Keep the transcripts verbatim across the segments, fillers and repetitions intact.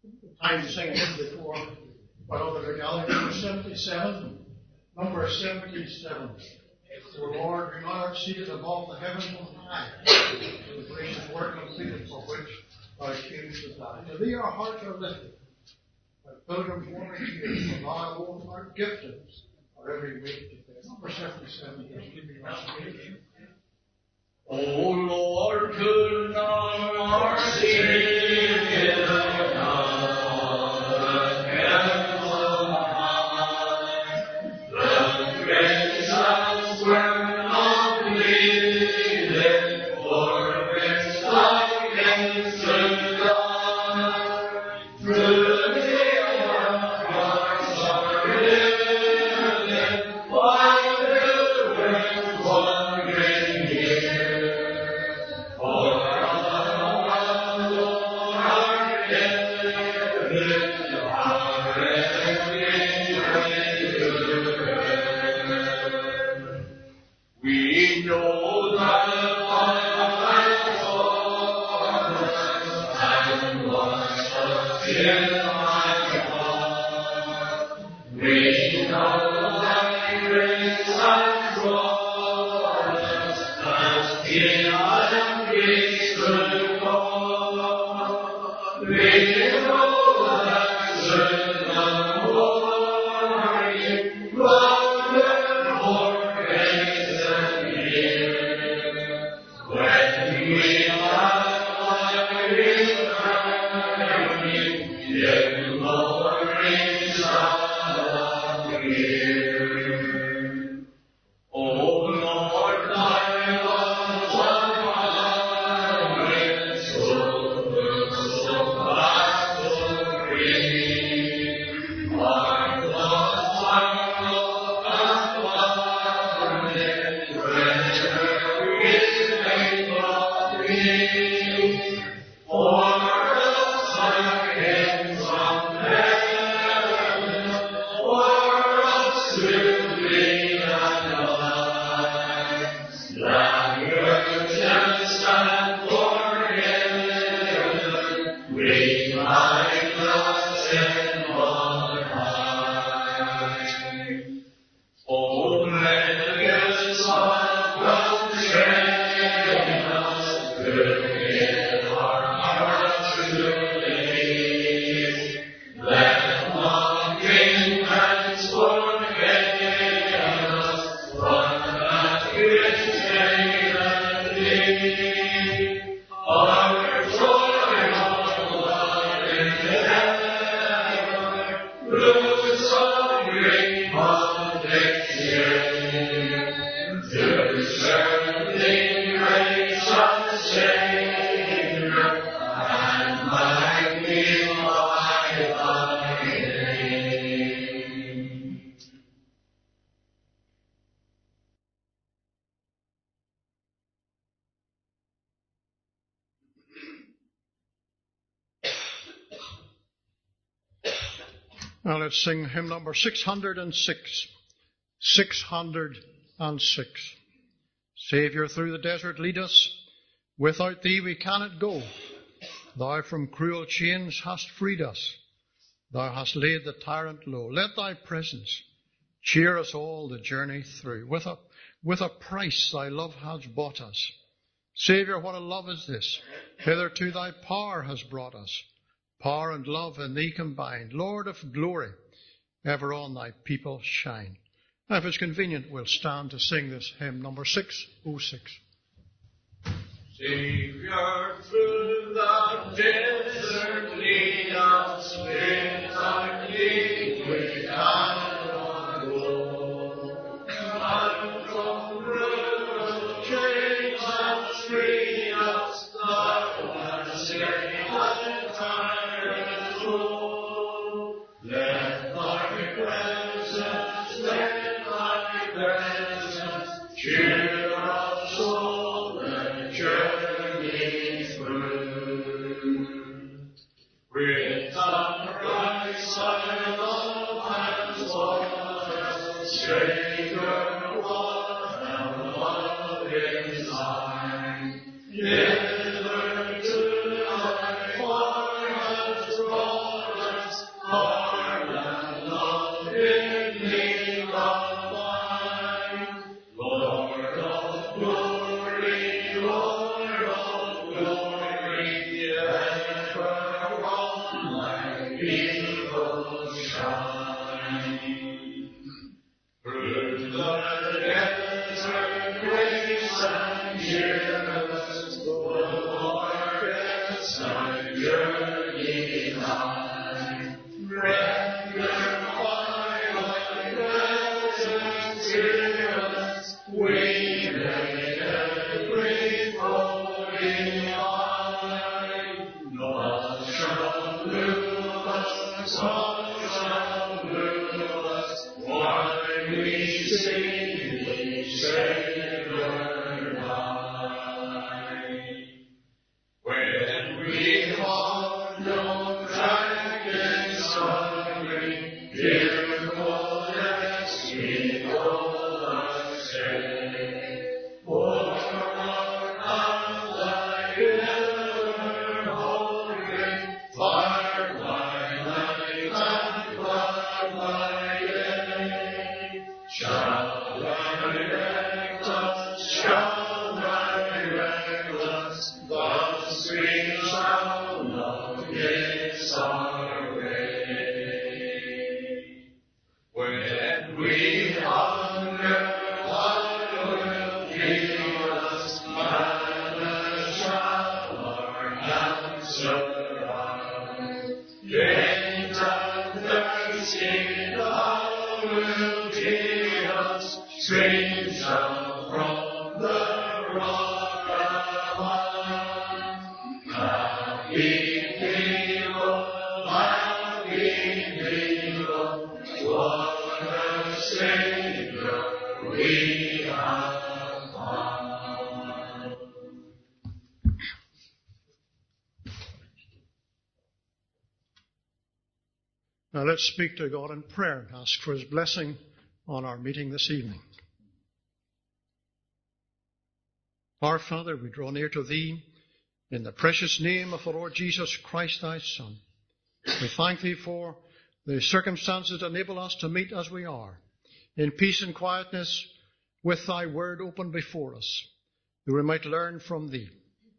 time to sing a hymn before our other gallery. Number seventy-seven. Number seventy-seven. O Lord, we now are seated above the heavens on high, to the gracious work completed for which thou camest to die. To thee our hearts are lifted, by pilgrims wandering here, for thou alone art gifted our every week to day. Number seventy-seven. Give me recitation. O Lord, turn our Savior. Now let's sing hymn number six hundred six. six hundred six. Saviour, through the desert lead us. Without thee we cannot go. Thou from cruel chains hast freed us. Thou hast laid the tyrant low. Let thy presence cheer us all the journey through. With a, with a price thy love has bought us. Saviour, what a love is this? Hitherto thy power has brought us. Power and love in thee combined. Lord of glory, ever on thy people shine. Now, if it's convenient, we'll stand to sing this hymn, number six oh six. Saviour, through the desert lead us, with our lead we cannot go. And from cruel chains hast freed us, thou hast laid the tyrant low. Let thy presence, let thy presence cheer us all the journey through. With the Christ thy love has won us, Saviour, what a love is thine. Hitherto thy power has brought journey nigh. Render twilight presence cheerless, we may every glory hide. None shall move us, none shall move us, while we sing thee, Savior nigh. When we have no dragging suffering, fearful rest we go astray. For our ally ever holding, fire by night and cloud by day, shall direct us, shall direct us, thus we shall not miss our way. When we hunger, I will feed us, and shall our answer rise. Faint and thirsty, thou wilt hear us, streams shall from the rock above. Happy people, happy people, what a Savior we have found. Now let's speak to God in prayer and ask for His blessing on our meeting this evening. Our Father, we draw near to Thee in the precious name of the Lord Jesus Christ, Thy Son. We thank Thee for the circumstances that enable us to meet as we are, in peace and quietness, with Thy word open before us, that we might learn from Thee.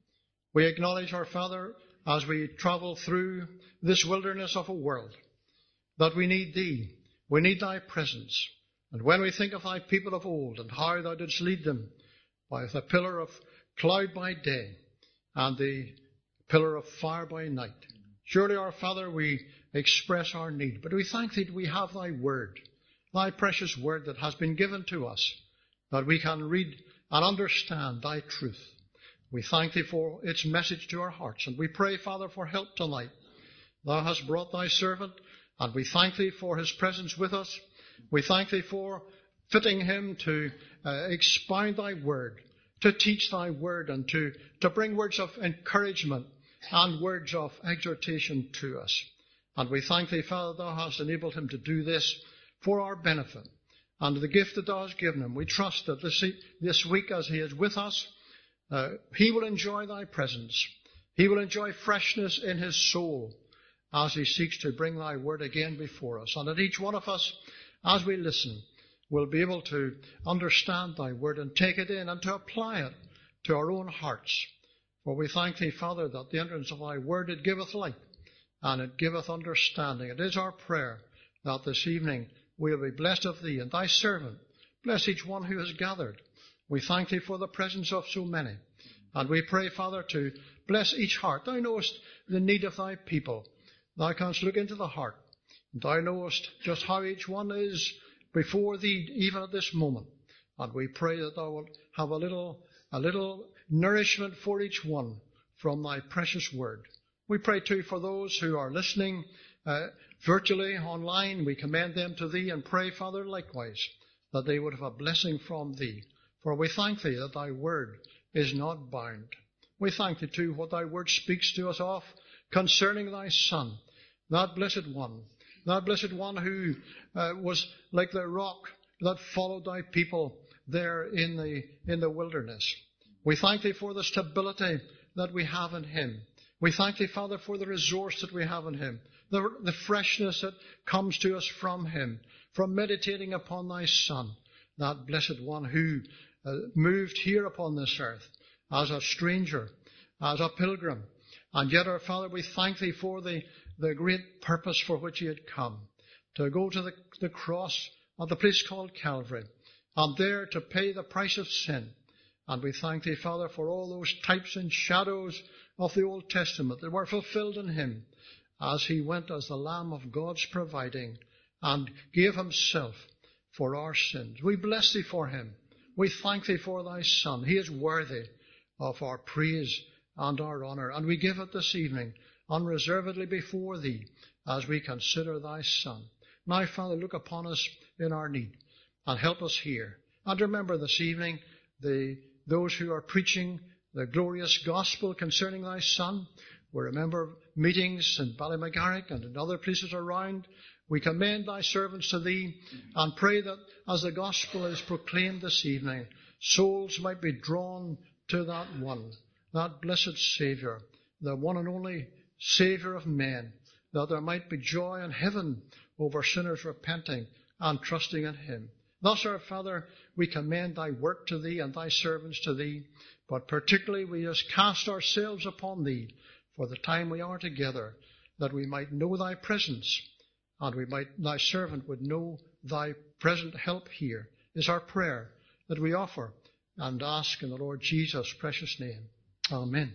We acknowledge, our Father, as we travel through this wilderness of a world, that we need Thee. We need Thy presence. And when we think of Thy people of old and how Thou didst lead them by the pillar of cloud by day and the pillar of fire by night, surely, our Father, we express our need. But we thank Thee that we have Thy word, Thy precious word that has been given to us, that we can read and understand Thy truth. We thank Thee for its message to our hearts. And we pray, Father, for help tonight. Thou hast brought Thy servant, and we thank Thee for his presence with us. We thank Thee for fitting him to uh, expound Thy word, to teach Thy word, and to, to bring words of encouragement and words of exhortation to us. And we thank Thee, Father, Thou hast enabled him to do this for our benefit. And the gift that Thou hast given him, we trust that this, this week as he is with us, uh, he will enjoy Thy presence. He will enjoy freshness in his soul as he seeks to bring Thy word again before us. And that each one of us, as we listen, will be able to understand Thy word and take it in and to apply it to our own hearts. For we thank Thee, Father, that the entrance of Thy word, it giveth light and it giveth understanding. It is our prayer that this evening we will be blessed of Thee and Thy servant. Bless each one who has gathered. We thank Thee for the presence of so many. And we pray, Father, to bless each heart. Thou knowest the need of Thy people. Thou canst look into the heart. Thou knowest just how each one is before Thee, even at this moment. And we pray that Thou wilt have a little, a little nourishment for each one from Thy precious word. We pray too for those who are listening uh, virtually online. We commend them to Thee and pray, Father, likewise, that they would have a blessing from Thee. For we thank Thee that Thy word is not bound. We thank Thee too what Thy word speaks to us of concerning Thy Son, that blessed one, that blessed one who uh, was like the rock that followed Thy people there in the in the wilderness. We thank Thee for the stability that we have in Him. We thank Thee, Father, for the resource that we have in Him, the, the freshness that comes to us from Him, from meditating upon Thy Son, that blessed one who uh, moved here upon this earth as a stranger, as a pilgrim. And yet, our Father, we thank Thee for the, the great purpose for which He had come, to go to the, the cross at the place called Calvary, and there to pay the price of sin. And we thank Thee, Father, for all those types and shadows of the Old Testament that were fulfilled in him as he went as the Lamb of God's providing and gave himself for our sins. We bless thee for him. We thank thee for thy Son. He is worthy of our praise and our honour, and we give it this evening unreservedly before thee as we consider thy Son. Now, Father, look upon us in our need and help us here. And remember this evening the those who are preaching the glorious gospel concerning thy Son. We remember meetings in Ballymacgarrick and in other places around. We commend thy servants to thee and pray that as the gospel is proclaimed this evening, souls might be drawn to that one, that blessed Saviour, the one and only Saviour of men, that there might be joy in heaven over sinners repenting and trusting in him. Thus, our Father, we commend thy work to thee and thy servants to thee, but particularly we just cast ourselves upon thee for the time we are together, that we might know thy presence, and we might, thy servant would know thy present help here, is our prayer that we offer and ask in the Lord Jesus' precious name. Amen.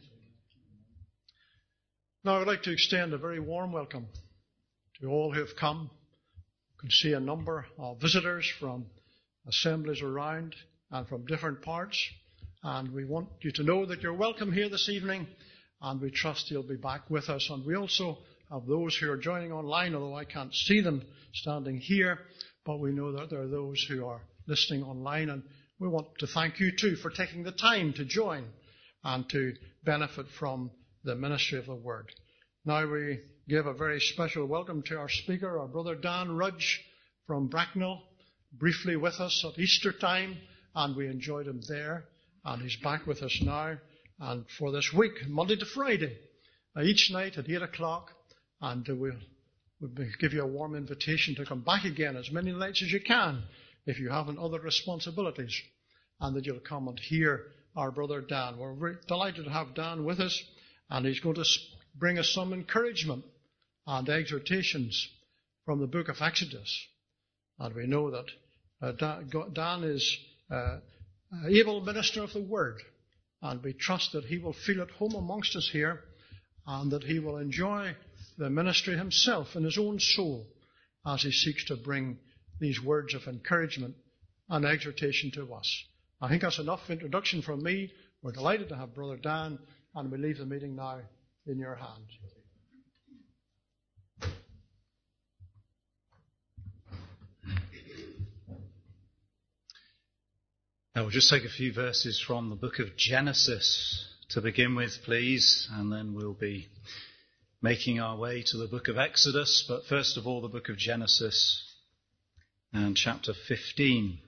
Now I'd like to extend a very warm welcome to all who have come. You can see a number of visitors from assemblies around and from different parts, and we want you to know that you're welcome here this evening, and we trust you'll be back with us. And we also have those who are joining online, although I can't see them standing here, but we know that there are those who are listening online, and we want to thank you too for taking the time to join and to benefit from the ministry of the Word. Now we give a very special welcome to our speaker, our brother Dan Rudge from Bracknell, briefly with us at Easter time, and we enjoyed him there, and he's back with us now, and for this week, Monday to Friday, uh, each night at eight o'clock, and uh, we'll, we'll give you a warm invitation to come back again as many nights as you can, if you haven't other responsibilities, and that you'll come and hear our brother Dan. We're very delighted to have Dan with us, and he's going to bring us some encouragement and exhortations from the book of Exodus. And we know that uh, Dan is uh, an able minister of the Word, and we trust that he will feel at home amongst us here, and that he will enjoy the ministry himself in his own soul as he seeks to bring these words of encouragement and exhortation to us. I think that's enough introduction from me. We're delighted to have Brother Dan, and we leave the meeting now in your hands. Now we'll just take a few verses from the book of Genesis to begin with, please, and then we'll be making our way to the book of Exodus. But first of all, the book of Genesis and chapter fifteen.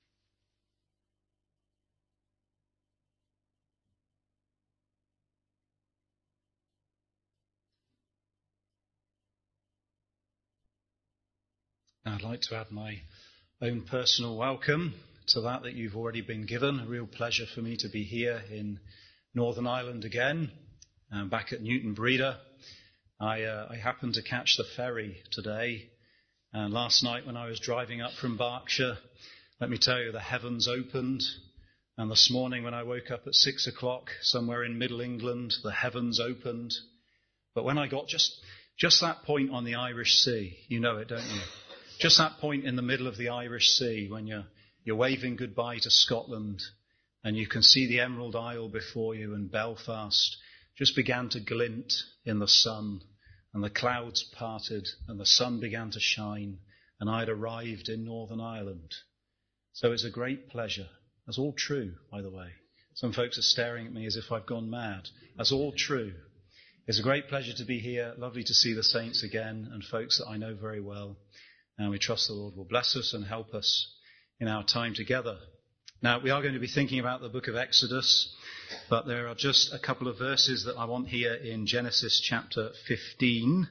Now I'd like to add my own personal welcome to that that you've already been given. A real pleasure for me to be here in Northern Ireland again, um, back at Newton Breda. I, uh, I happened to catch the ferry today, and last night when I was driving up from Berkshire, let me tell you, the heavens opened, and this morning when I woke up at six o'clock somewhere in Middle England, the heavens opened. But when I got just, just that point on the Irish Sea, you know it, don't you? Just that point in the middle of the Irish Sea when you're You're waving goodbye to Scotland, and you can see the Emerald Isle before you, and Belfast just began to glint in the sun, and the clouds parted, and the sun began to shine, and I'd arrived in Northern Ireland. So it's a great pleasure. That's all true, by the way. Some folks are staring at me as if I've gone mad. That's all true. It's a great pleasure to be here. Lovely to see the saints again, and folks that I know very well. And we trust the Lord will bless us and help us in our time together. Now, we are going to be thinking about the book of Exodus, but there are just a couple of verses that I want here in Genesis chapter fifteen.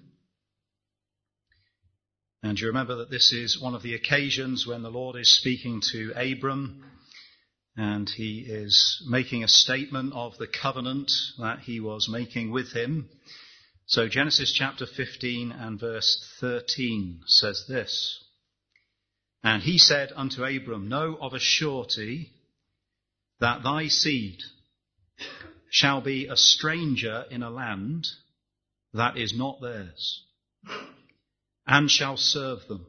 And you remember that this is one of the occasions when the Lord is speaking to Abram, and he is making a statement of the covenant that he was making with him. So Genesis chapter fifteen and verse thirteen says this: And he said unto Abram, Know of a surety that thy seed shall be a stranger in a land that is not theirs, and shall serve them,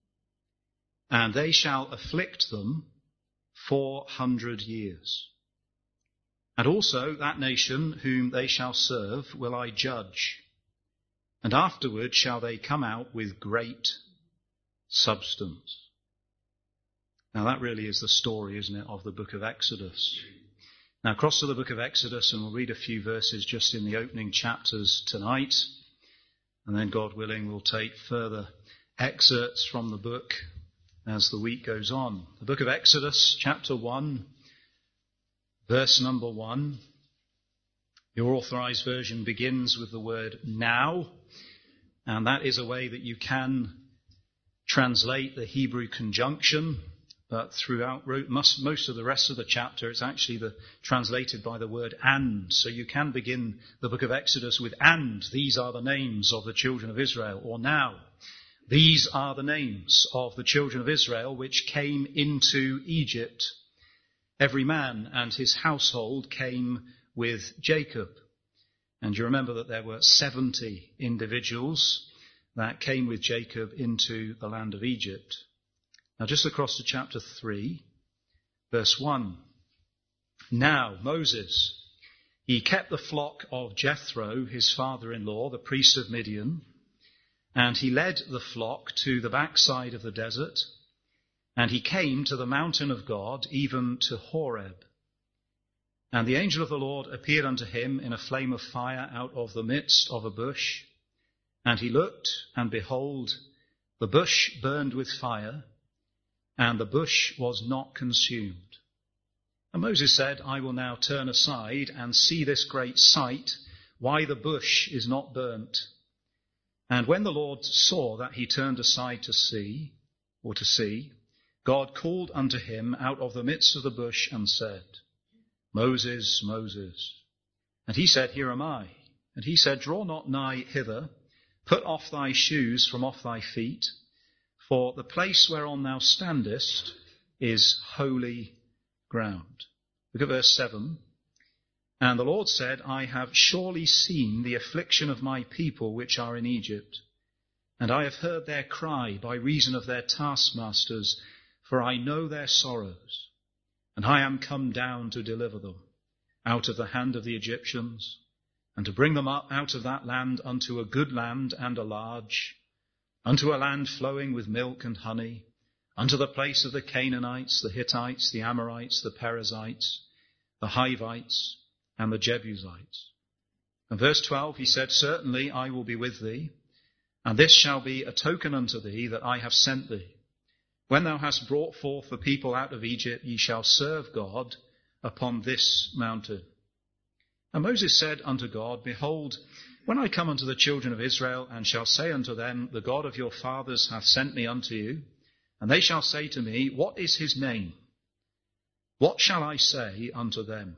and they shall afflict them four hundred years. And also that nation whom they shall serve will I judge, and afterward shall they come out with great substance. Now that really is the story, isn't it, of the book of Exodus. Now across to the book of Exodus, and we'll read a few verses just in the opening chapters tonight, and then God willing we'll take further excerpts from the book as the week goes on. The book of Exodus, chapter one, verse number one. Your authorized version begins with the word now, and that is a way that you can translate the Hebrew conjunction, but throughout most, most of the rest of the chapter it's actually the, translated by the word and. So you can begin the book of Exodus with and, these are the names of the children of Israel, or now, these are the names of the children of Israel which came into Egypt. Every man and his household came with Jacob. And you remember that there were seventy individuals that came with Jacob into the land of Egypt. Now just across to chapter three, verse one. Now Moses, he kept the flock of Jethro, his father-in-law, the priest of Midian, and he led the flock to the backside of the desert, and he came to the mountain of God, even to Horeb. And the angel of the Lord appeared unto him in a flame of fire out of the midst of a bush. And he looked, and behold, the bush burned with fire, and the bush was not consumed. And Moses said, I will now turn aside and see this great sight, why the bush is not burnt. And when the Lord saw that he turned aside to see, or to see, God called unto him out of the midst of the bush and said, Moses, Moses. And he said, Here am I. And he said, Draw not nigh hither, put off thy shoes from off thy feet, for the place whereon thou standest is holy ground. Look at verse seven. And the Lord said, I have surely seen the affliction of my people which are in Egypt, and I have heard their cry by reason of their taskmasters, for I know their sorrows, and I am come down to deliver them out of the hand of the Egyptians, and to bring them up out of that land unto a good land and a large, unto a land flowing with milk and honey, unto the place of the Canaanites, the Hittites, the Amorites, the Perizzites, the Hivites, and the Jebusites. And verse twelve, he said, Certainly I will be with thee, and this shall be a token unto thee that I have sent thee. When thou hast brought forth the people out of Egypt, ye shall serve God upon this mountain. And Moses said unto God, Behold, when I come unto the children of Israel, and shall say unto them, The God of your fathers hath sent me unto you, and they shall say to me, What is his name? What shall I say unto them?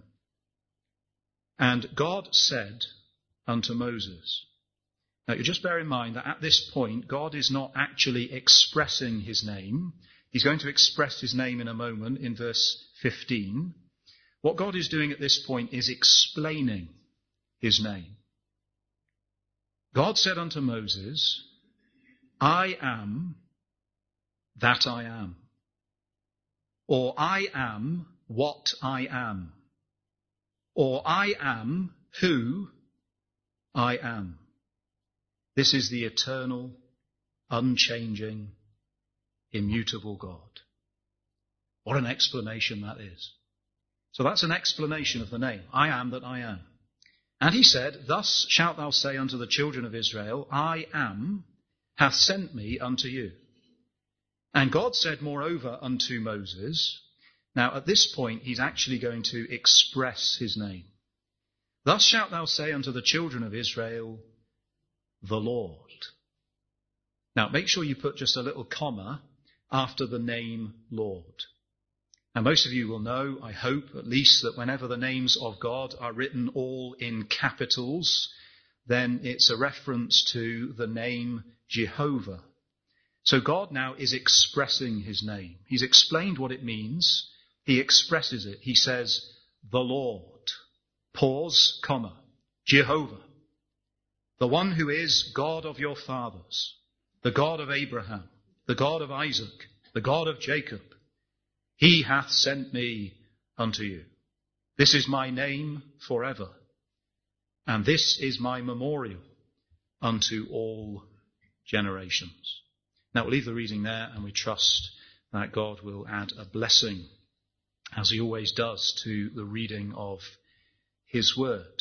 And God said unto Moses. Now you just bear in mind that at this point, God is not actually expressing his name. He's going to express his name in a moment in verse fifteen. What God is doing at this point is explaining his name. God said unto Moses, I am that I am. Or I am what I am. Or I am who I am. This is the eternal, unchanging, immutable God. What an explanation that is. So that's an explanation of the name. I am that I am. And he said, Thus shalt thou say unto the children of Israel, I am, hath sent me unto you. And God said moreover unto Moses, now at this point he's actually going to express his name. Thus shalt thou say unto the children of Israel, the Lord. Now make sure you put just a little comma after the name Lord. And most of you will know, I hope at least, that whenever the names of God are written all in capitals, then it's a reference to the name Jehovah. So God now is expressing his name. He's explained what it means. He expresses it. He says, the Lord. pause, comma, Jehovah, the one who is God of your fathers, the God of Abraham, the God of Isaac, the God of Jacob, he hath sent me unto you. This is my name forever, and this is my memorial unto all generations. Now we'll leave the reading there, and we trust that God will add a blessing, as he always does, to the reading of his word.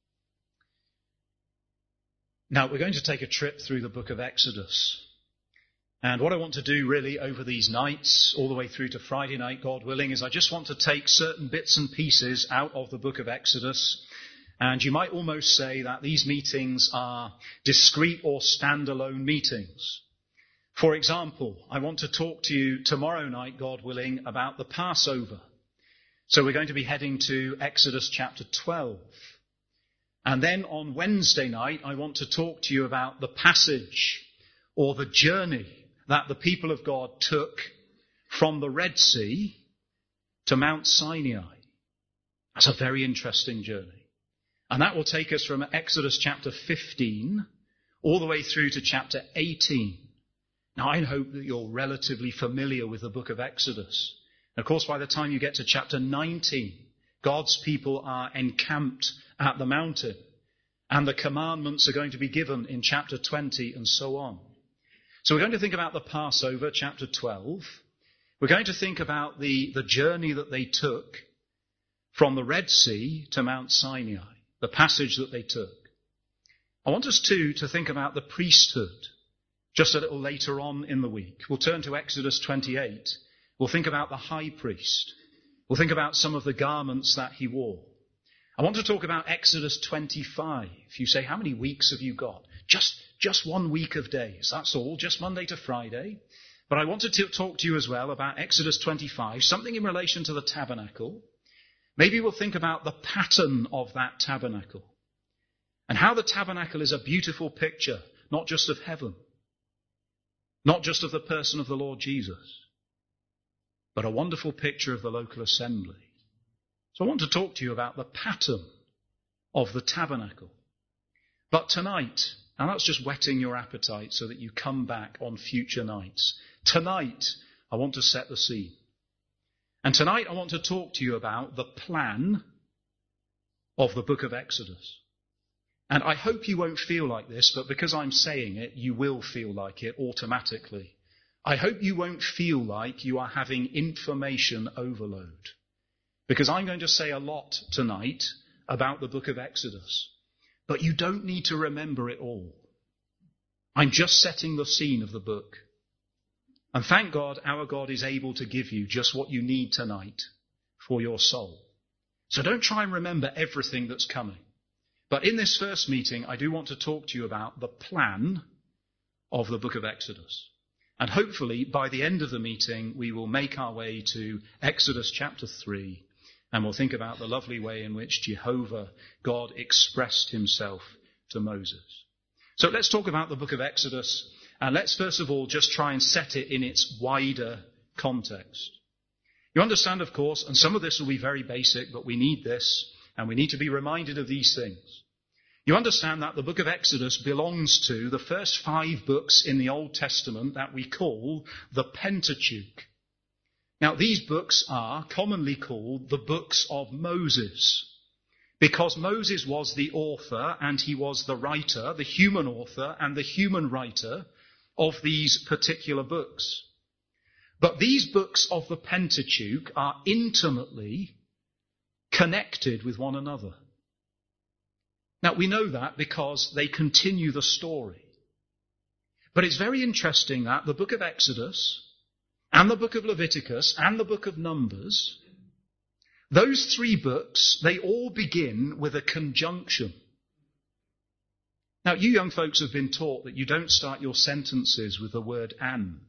Now we're going to take a trip through the book of Exodus. And what I want to do really over these nights, all the way through to Friday night, God willing, is I just want to take certain bits and pieces out of the book of Exodus. And you might almost say that these meetings are discrete or standalone meetings. For example, I want to talk to you tomorrow night, God willing, about the Passover. So we're going to be heading to Exodus chapter twelve. And then on Wednesday night, I want to talk to you about the passage or the journey that the people of God took from the Red Sea to Mount Sinai. That's a very interesting journey. And that will take us from Exodus chapter fifteen all the way through to chapter eighteen. Now, I hope that you're relatively familiar with the book of Exodus. And of course, by the time you get to chapter nineteen, God's people are encamped at the mountain, and the commandments are going to be given in chapter twenty and so on. So we're going to think about the Passover, chapter twelve. We're going to think about the, the journey that they took from the Red Sea to Mount Sinai, the passage that they took. I want us too to think about the priesthood just a little later on in the week. We'll turn to Exodus twenty-eight. We'll think about the high priest. We'll think about some of the garments that he wore. I want to talk about Exodus twenty-five. You say, how many weeks have you got? Just, just one week of days. That's all, just Monday to Friday. But I wanted to talk to you as well about Exodus twenty-five, something in relation to the tabernacle. Maybe we'll think about the pattern of that tabernacle and how the tabernacle is a beautiful picture, not just of heaven, not just of the person of the Lord Jesus, but a wonderful picture of the local assembly. So I want to talk to you about the pattern of the tabernacle. But tonight, and that's just whetting your appetite so that you come back on future nights. Tonight, I want to set the scene. And tonight I want to talk to you about the plan of the book of Exodus. And I hope you won't feel like this, but because I'm saying it, you will feel like it automatically. I hope you won't feel like you are having information overload. Because I'm going to say a lot tonight about the book of Exodus. But you don't need to remember it all. I'm just setting the scene of the book. And thank God our God is able to give you just what you need tonight for your soul. So don't try and remember everything that's coming. But in this first meeting, I do want to talk to you about the plan of the book of Exodus. And hopefully by the end of the meeting, we will make our way to Exodus chapter three. And we'll think about the lovely way in which Jehovah, God, expressed himself to Moses. So let's talk about the book of Exodus. And let's first of all just try and set it in its wider context. You understand, of course, and some of this will be very basic, but we need this, and we need to be reminded of these things. You understand that the book of Exodus belongs to the first five books in the Old Testament that we call the Pentateuch. Now, these books are commonly called the books of Moses, because Moses was the author and he was the writer, the human author and the human writer of these particular books. But these books of the Pentateuch are intimately connected with one another. Now, we know that because they continue the story. But it's very interesting that the book of Exodus and the book of Leviticus and the book of Numbers, those three books, they all begin with a conjunction. Now, you young folks have been taught that you don't start your sentences with the word and.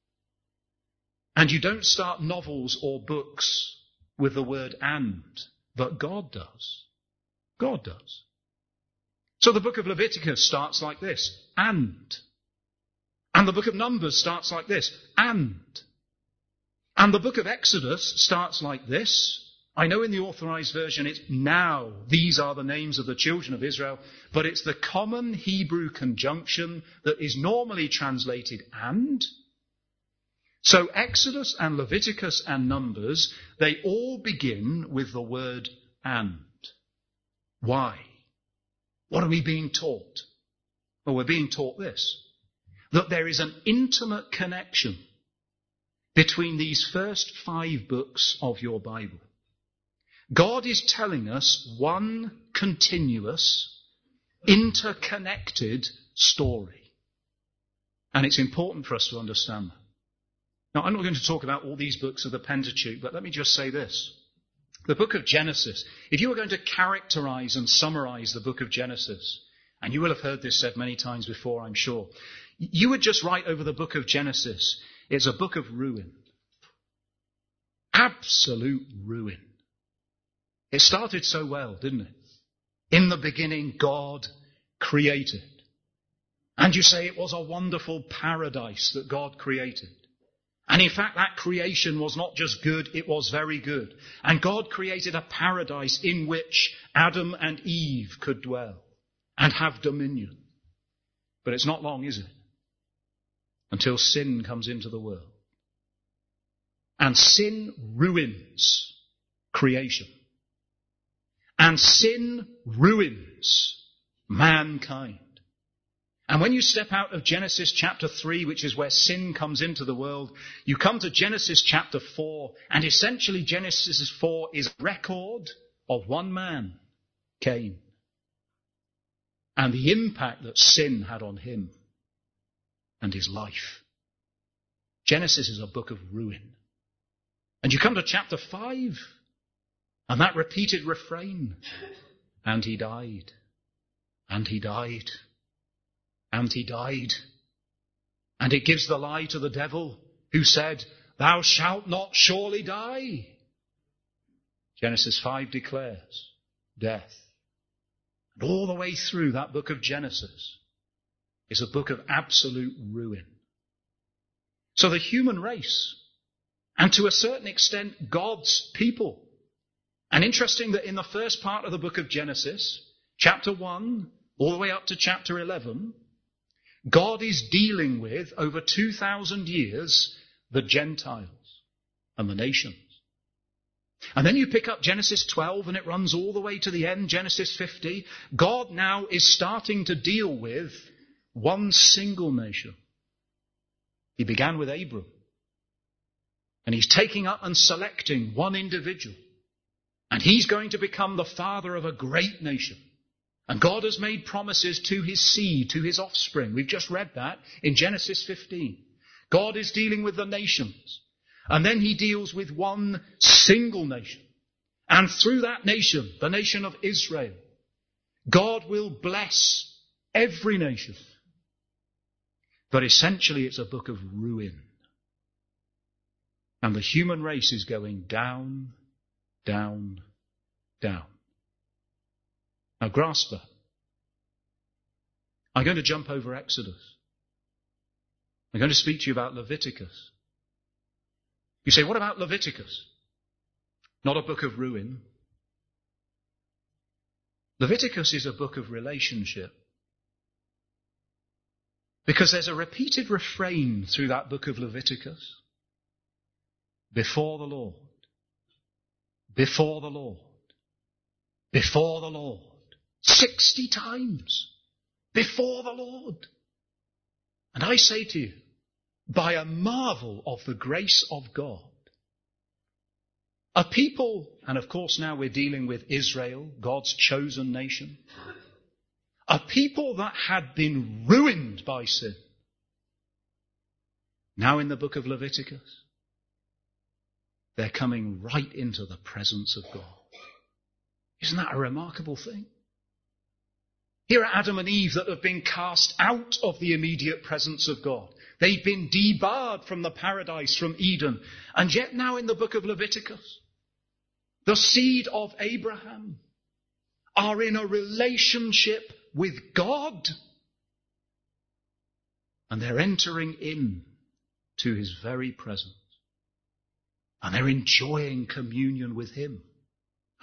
And you don't start novels or books with the word and. But God does. God does. So the book of Leviticus starts like this, and. And the book of Numbers starts like this, and. And the book of Exodus starts like this, I know in the Authorized Version it's now, these are the names of the children of Israel, but it's the common Hebrew conjunction that is normally translated and. So Exodus and Leviticus and Numbers, they all begin with the word and. Why? What are we being taught? Well, we're being taught this, that there is an intimate connection between these first five books of your Bible. God is telling us one continuous, interconnected story. And it's important for us to understand that. Now, I'm not going to talk about all these books of the Pentateuch, but let me just say this. The book of Genesis, if you were going to characterize and summarize the book of Genesis, and you will have heard this said many times before, I'm sure, you would just write over the book of Genesis, it's a book of ruin. Absolute ruin. It started so well, didn't it? In the beginning, God created. And you say it was a wonderful paradise that God created. And in fact, that creation was not just good, it was very good. And God created a paradise in which Adam and Eve could dwell and have dominion. But it's not long, is it? Until sin comes into the world. And sin ruins creation. And sin ruins mankind. And when you step out of Genesis chapter three, which is where sin comes into the world, you come to Genesis chapter four, and essentially Genesis four is a record of one man, Cain, and the impact that sin had on him and his life. Genesis is a book of ruin. And you come to chapter five, and that repeated refrain, and he died, and he died, and he died. And it gives the lie to the devil who said, thou shalt not surely die. Genesis five declares death. And all the way through that book of Genesis is a book of absolute ruin. So the human race, and to a certain extent God's people. And interesting that in the first part of the book of Genesis, chapter one, all the way up to chapter eleven, God is dealing with, over two thousand years, the Gentiles and the nations. And then you pick up Genesis twelve and it runs all the way to the end, Genesis fifty. God now is starting to deal with one single nation. He began with Abram. And he's taking up and selecting one individual. And he's going to become the father of a great nation. And God has made promises to his seed, to his offspring. We've just read that in Genesis fifteen. God is dealing with the nations. And then he deals with one single nation. And through that nation, the nation of Israel, God will bless every nation. But essentially it's a book of ruin. And the human race is going down, down, down. Now grasp that. I'm going to jump over Exodus. I'm going to speak to you about Leviticus. You say, what about Leviticus? Not a book of ruin. Leviticus is a book of relationship. Because there's a repeated refrain through that book of Leviticus. Before the Lord. Before the Lord. Before the Lord. Sixty times. Before the Lord. And I say to you, by a marvel of the grace of God, a people, and of course now we're dealing with Israel, God's chosen nation, a people that had been ruined by sin. Now in the book of Leviticus, they're coming right into the presence of God. Isn't that a remarkable thing? Here are Adam and Eve that have been cast out of the immediate presence of God. They've been debarred from the paradise, from Eden. And yet now in the book of Leviticus, the seed of Abraham are in a relationship with God. And they're entering in to his very presence. And they're enjoying communion with him.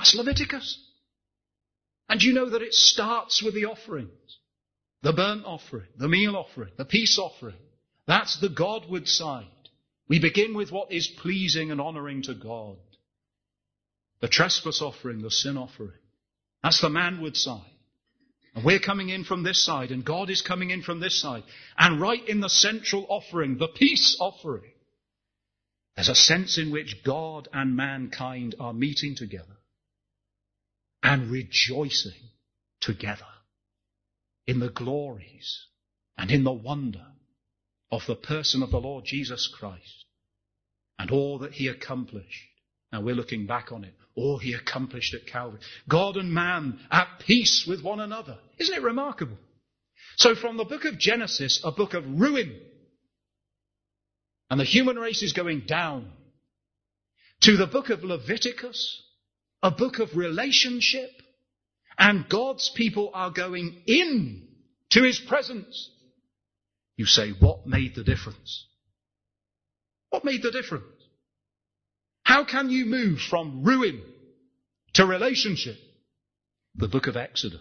That's Leviticus. And you know that it starts with the offerings. The burnt offering, the meal offering, the peace offering. That's the Godward side. We begin with what is pleasing and honouring to God. The trespass offering, the sin offering. That's the manward side. And we're coming in from this side, and God is coming in from this side. And right in the central offering, the peace offering, there's a sense in which God and mankind are meeting together and rejoicing together in the glories and in the wonder of the person of the Lord Jesus Christ and all that he accomplished. Now we're looking back on it. All he accomplished at Calvary. God and man at peace with one another. Isn't it remarkable? So from the book of Genesis, a book of ruin, and the human race is going down, to the book of Leviticus, a book of relationship, and God's people are going in to his presence. You say, what made the difference? What made the difference? How can you move from ruin to relationship? The book of Exodus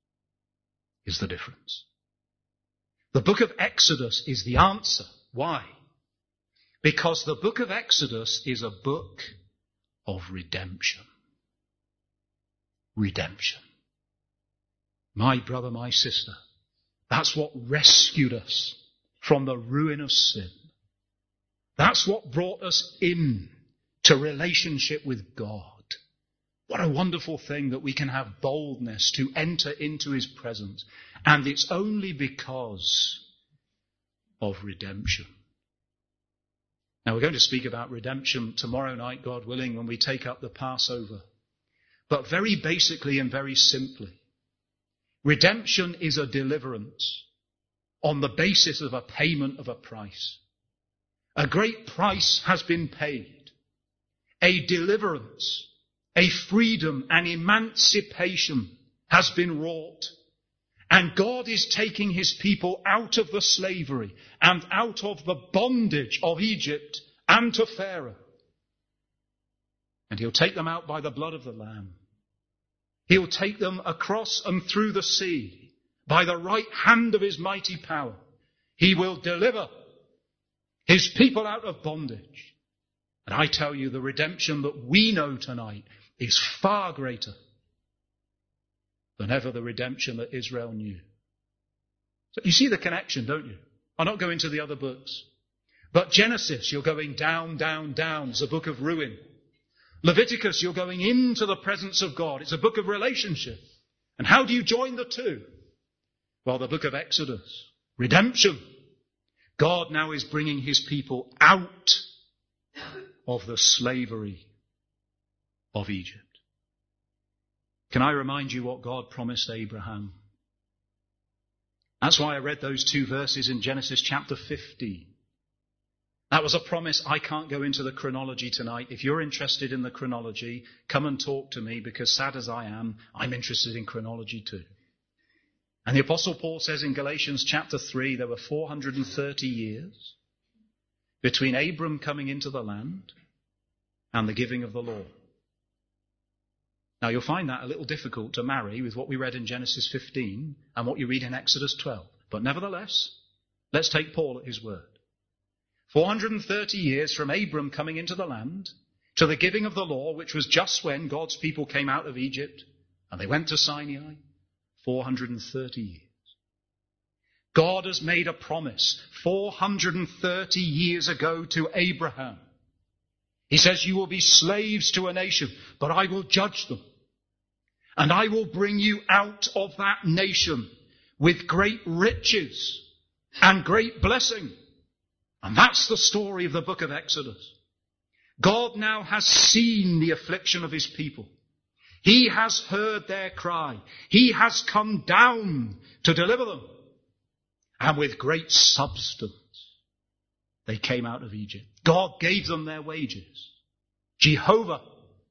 is the difference. The book of Exodus is the answer. Why? Because the book of Exodus is a book of redemption. Redemption. My brother, my sister, that's what rescued us from the ruin of sin. That's what brought us in to relationship with God. What a wonderful thing that we can have boldness to enter into his presence. And it's only because of redemption. Now we're going to speak about redemption tomorrow night, God willing, when we take up the Passover. But very basically and very simply, redemption is a deliverance on the basis of a payment of a price. A great price has been paid. A deliverance, a freedom, an emancipation has been wrought. And God is taking his people out of the slavery and out of the bondage of Egypt and to Pharaoh. And he'll take them out by the blood of the Lamb. He'll take them across and through the sea by the right hand of his mighty power. He will deliver his people out of bondage. And I tell you, the redemption that we know tonight is far greater than ever the redemption that Israel knew. So you see the connection, don't you? I'll not go into the other books. But Genesis, you're going down, down, down. It's a book of ruin. Leviticus, you're going into the presence of God. It's a book of relationship. And how do you join the two? Well, the book of Exodus, redemption. God now is bringing his people out of the slavery of Egypt. Can I remind you what God promised Abraham? That's why I read those two verses in Genesis chapter fifteen. That was a promise. I can't go into the chronology tonight. If you're interested in the chronology, come and talk to me, because sad as I am, I'm interested in chronology too. And the Apostle Paul says in Galatians chapter three, there were four hundred thirty years between Abram coming into the land and the giving of the law. Now you'll find that a little difficult to marry with what we read in Genesis fifteen and what you read in Exodus twelve. But nevertheless, let's take Paul at his word. four hundred thirty years from Abram coming into the land to the giving of the law, which was just when God's people came out of Egypt and they went to Sinai. four hundred thirty years. God has made a promise four hundred thirty years ago to Abraham. He says, you will be slaves to a nation, but I will judge them. And I will bring you out of that nation with great riches and great blessing. And that's the story of the book of Exodus. God now has seen the affliction of his people. He has heard their cry. He has come down to deliver them. And with great substance, they came out of Egypt. God gave them their wages. Jehovah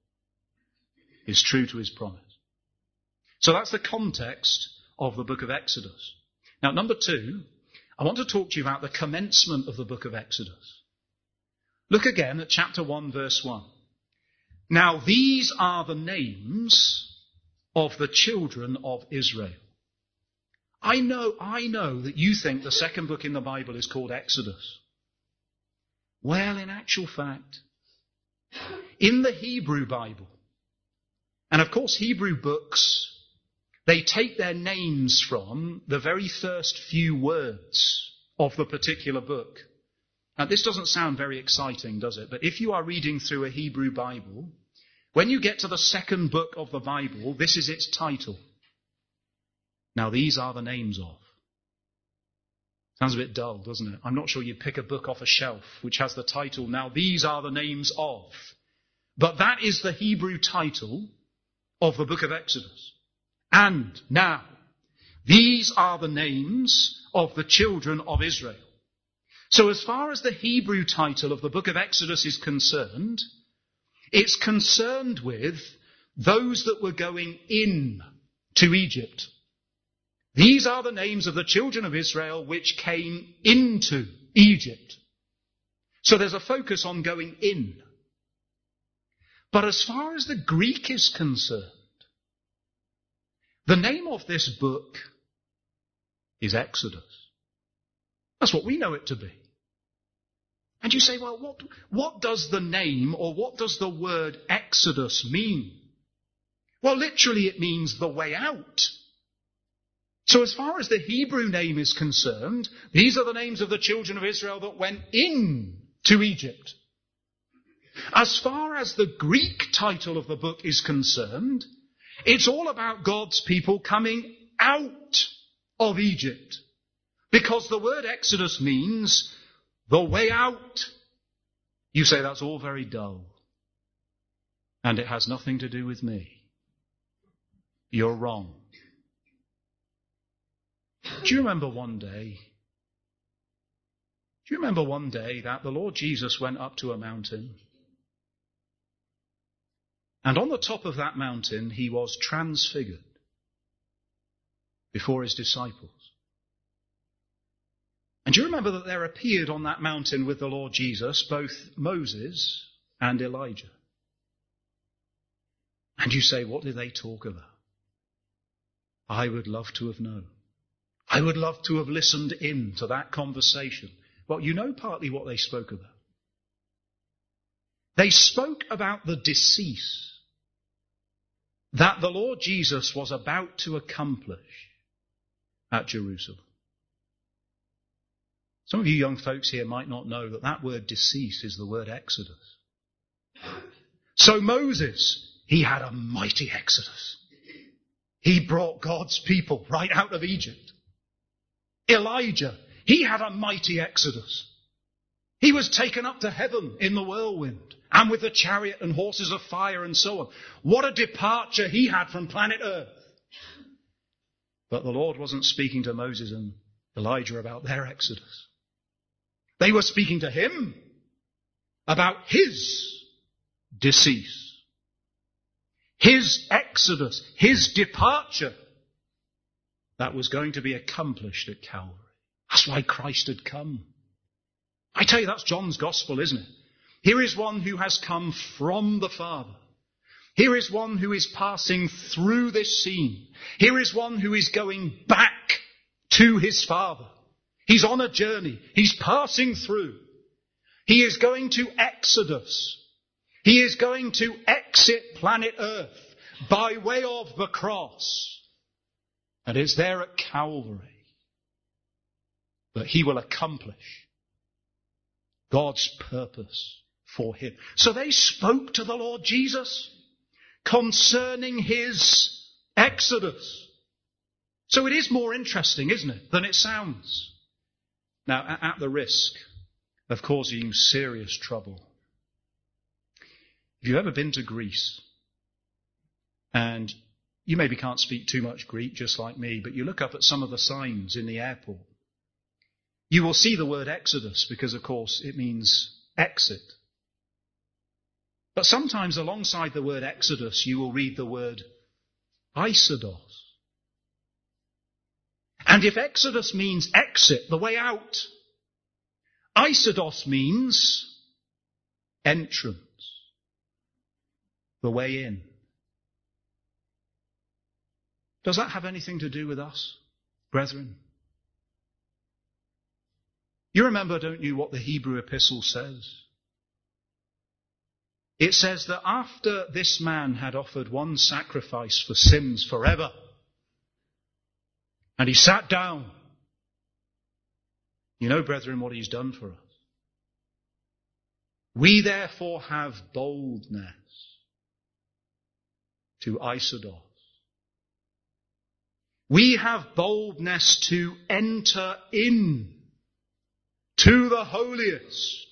is true to his promise. So that's the context of the book of Exodus. Now, number two, I want to talk to you about the commencement of the book of Exodus. Look again at chapter one, verse one. Now these are the names of the children of Israel. I know, I know that you think the second book in the Bible is called Exodus. Well, in actual fact, in the Hebrew Bible, and of course Hebrew books, they take their names from the very first few words of the particular book. Now this doesn't sound very exciting, does it? But if you are reading through a Hebrew Bible, when you get to the second book of the Bible, this is its title. Now these are the names of. Sounds a bit dull, doesn't it? I'm not sure you'd pick a book off a shelf which has the title, now these are the names of. But that is the Hebrew title of the book of Exodus. And now, these are the names of the children of Israel. So as far as the Hebrew title of the book of Exodus is concerned, it's concerned with those that were going in to Egypt. These are the names of the children of Israel which came into Egypt. So there's a focus on going in. But as far as the Greek is concerned, the name of this book is Exodus. That's what we know it to be. And you say, well, what, what does the name or what does the word Exodus mean? Well, literally it means the way out. So as far as the Hebrew name is concerned, these are the names of the children of Israel that went in to Egypt. As far as the Greek title of the book is concerned, it's all about God's people coming out of Egypt. Because the word Exodus means the way out. You say that's all very dull. And it has nothing to do with me. You're wrong. Do you remember one day? Do you remember one day that the Lord Jesus went up to a mountain? And on the top of that mountain, he was transfigured before his disciples. And do you remember that there appeared on that mountain with the Lord Jesus both Moses and Elijah? And you say, what did they talk about? I would love to have known. I would love to have listened in to that conversation. Well, you know partly what they spoke about. They spoke about the decease that the Lord Jesus was about to accomplish at Jerusalem. Some of you young folks here might not know that that word decease is the word Exodus. So Moses, he had a mighty Exodus. He brought God's people right out of Egypt. Elijah, he had a mighty Exodus. He was taken up to heaven in the whirlwind and with the chariot and horses of fire and so on. What a departure he had from planet Earth. But the Lord wasn't speaking to Moses and Elijah about their Exodus. They were speaking to him about his decease, his Exodus, his departure that was going to be accomplished at Calvary. That's why Christ had come. I tell you, that's John's gospel, isn't it? Here is one who has come from the Father. Here is one who is passing through this scene. Here is one who is going back to his Father. He's on a journey. He's passing through. He is going to Exodus. He is going to exit planet Earth by way of the cross. And it's there at Calvary that he will accomplish God's purpose for him. So they spoke to the Lord Jesus concerning his Exodus. So it is more interesting, isn't it, than it sounds. Now, at the risk of causing you serious trouble, if you've ever been to Greece, and you maybe can't speak too much Greek, just like me, but you look up at some of the signs in the airport, you will see the word Exodus because, of course, it means exit. But sometimes alongside the word Exodus, you will read the word Isodos. And if Exodus means exit, the way out, Isodos means entrance. the way in. Does that have anything to do with us, brethren? You remember, don't you, what the Hebrew epistle says? It says that after this man had offered one sacrifice for sins forever, and he sat down, you know, brethren, what he's done for us. We therefore have boldness to Isodos. We have boldness to enter in to the holiest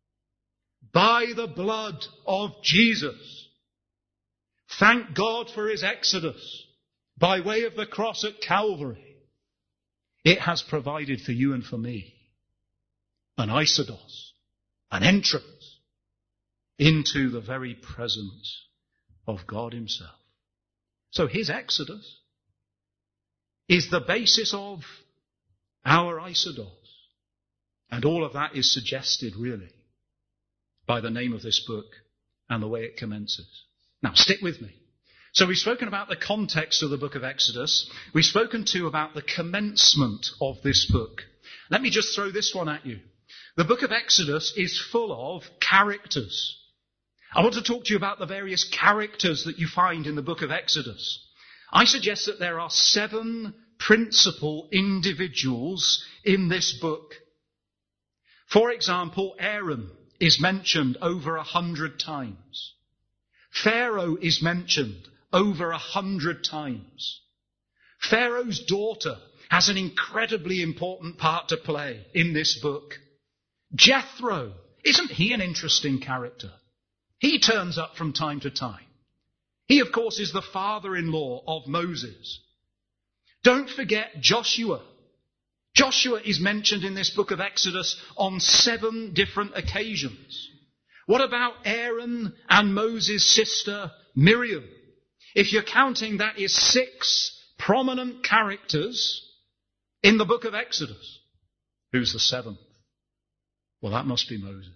by the blood of Jesus. Thank God for his exodus by way of the cross at Calvary. It has provided for you and for me an Isodos, an entrance into the very presence of God himself. So his exodus is the basis of our Isodos. And all of that is suggested, really, by the name of this book and the way it commences. Now, stick with me. So we've spoken about the context of the book of Exodus. We've spoken too about the commencement of this book. Let me just throw this one at you. The book of Exodus is full of characters. I want to talk to you about the various characters that you find in the book of Exodus. I suggest that there are seven principal individuals in this book. For example, Aaron is mentioned over a hundred times. Pharaoh is mentioned over a hundred times. Pharaoh's daughter has an incredibly important part to play in this book. Jethro, isn't he an interesting character? He turns up from time to time. He, of course, is the father-in-law of Moses. Don't forget Joshua. Joshua is mentioned in this book of Exodus on seven different occasions. What about Aaron and Moses' sister Miriam? If you're counting, that is six prominent characters in the book of Exodus. Who's the seventh? Well, that must be Moses.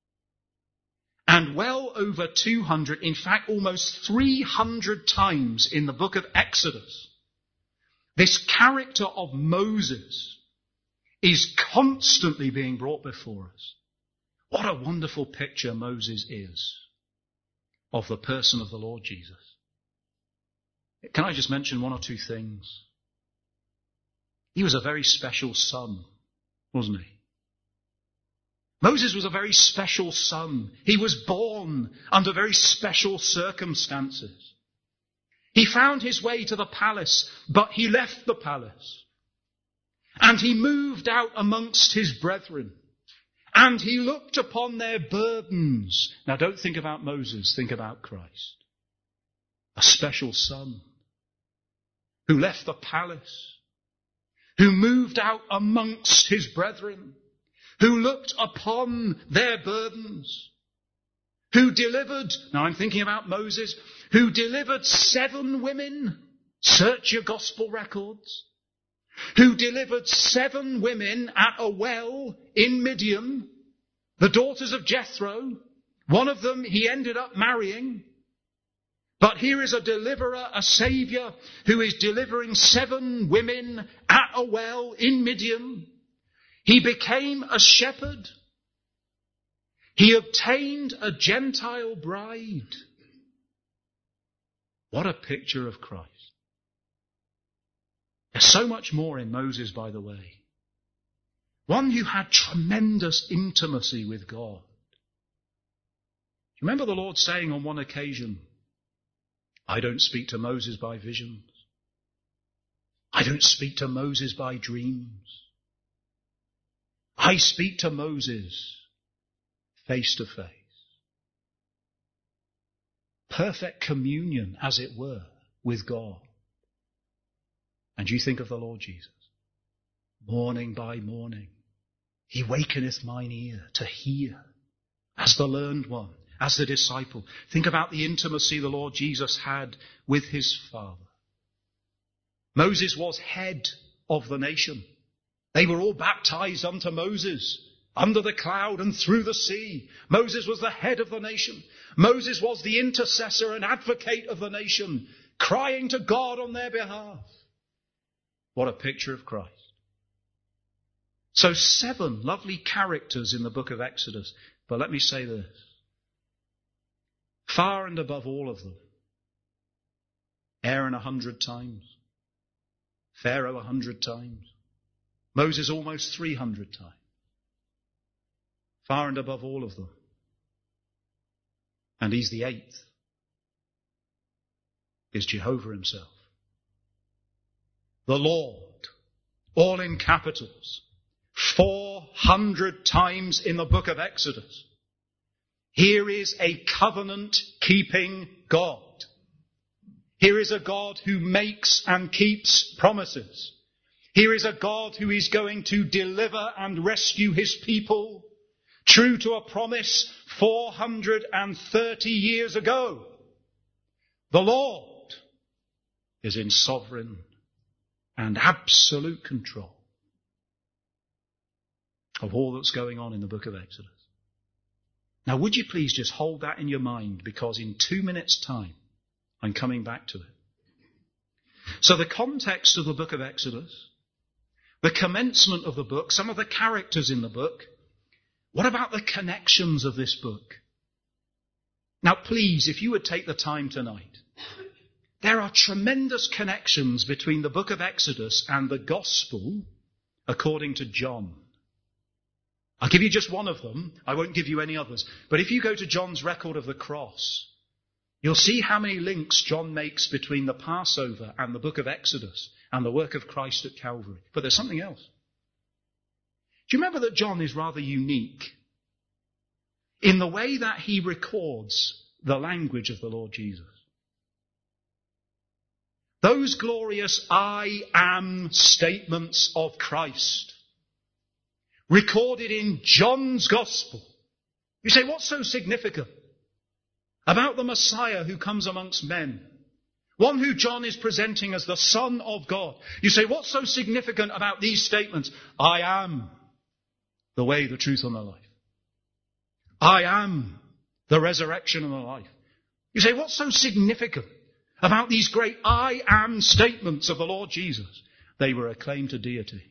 And well over two hundred, in fact almost three hundred times in the book of Exodus, this character of Moses is constantly being brought before us. What a wonderful picture Moses is of the person of the Lord Jesus. Can I just mention one or two things? He was a very special son, wasn't he? Moses was a very special son. He was born under very special circumstances. He found his way to the palace, but he left the palace. And he moved out amongst his brethren. And he looked upon their burdens. Now don't think about Moses, think about Christ. A special son who left the palace, who moved out amongst his brethren, who looked upon their burdens, who delivered, now I'm thinking about Moses, who delivered seven women, search your gospel records, who delivered seven women at a well in Midian, the daughters of Jethro. One of them he ended up marrying. But here is a deliverer, a saviour, who is delivering seven women at a well in Midian. He became a shepherd. He obtained a Gentile bride. What a picture of Christ. There's so much more in Moses, by the way. One who had tremendous intimacy with God. Remember the Lord saying on one occasion, I don't speak to Moses by visions. I don't speak to Moses by dreams. I speak to Moses face to face. Perfect communion, as it were, with God. And you think of the Lord Jesus. Morning by morning, he wakeneth mine ear to hear, as the learned one, as the disciple. Think about the intimacy the Lord Jesus had with his Father. Moses was head of the nation. They were all baptized unto Moses. under the cloud and through the sea. Moses was the head of the nation. Moses was the intercessor and advocate of the nation, crying to God on their behalf. What a picture of Christ. So seven lovely characters in the book of Exodus. But let me say this. Far and above all of them, Aaron a hundred times, Pharaoh a hundred times, Moses almost three hundred times. Far and above all of them. And he's the eighth. Is Jehovah himself. The Lord, all in capitals, four hundred times in the book of Exodus. Here is a covenant-keeping God. Here is a God who makes and keeps promises. Here is a God who is going to deliver and rescue his people, true to a promise four hundred thirty years ago. The Lord is in sovereign and absolute control of all that's going on in the book of Exodus. Now, would you please just hold that in your mind, because in two minutes' time, I'm coming back to it. So the context of the book of Exodus, the commencement of the book, some of the characters in the book. What about the connections of this book? Now, please, if you would take the time tonight, there are tremendous connections between the book of Exodus and the gospel according to John. I'll give you just one of them. I won't give you any others. But if you go to John's record of the cross, you'll see how many links John makes between the Passover and the book of Exodus and the work of Christ at Calvary. But there's something else. Do you remember that John is rather unique in the way that he records the language of the Lord Jesus? Those glorious I am statements of Christ, recorded in John's Gospel. You say, what's so significant about the Messiah who comes amongst men? One who John is presenting as the Son of God. You say, what's so significant about these statements? I am the way, the truth, and the life. I am the resurrection and the life. You say, what's so significant about these great I am statements of the Lord Jesus? They were a claim to deity.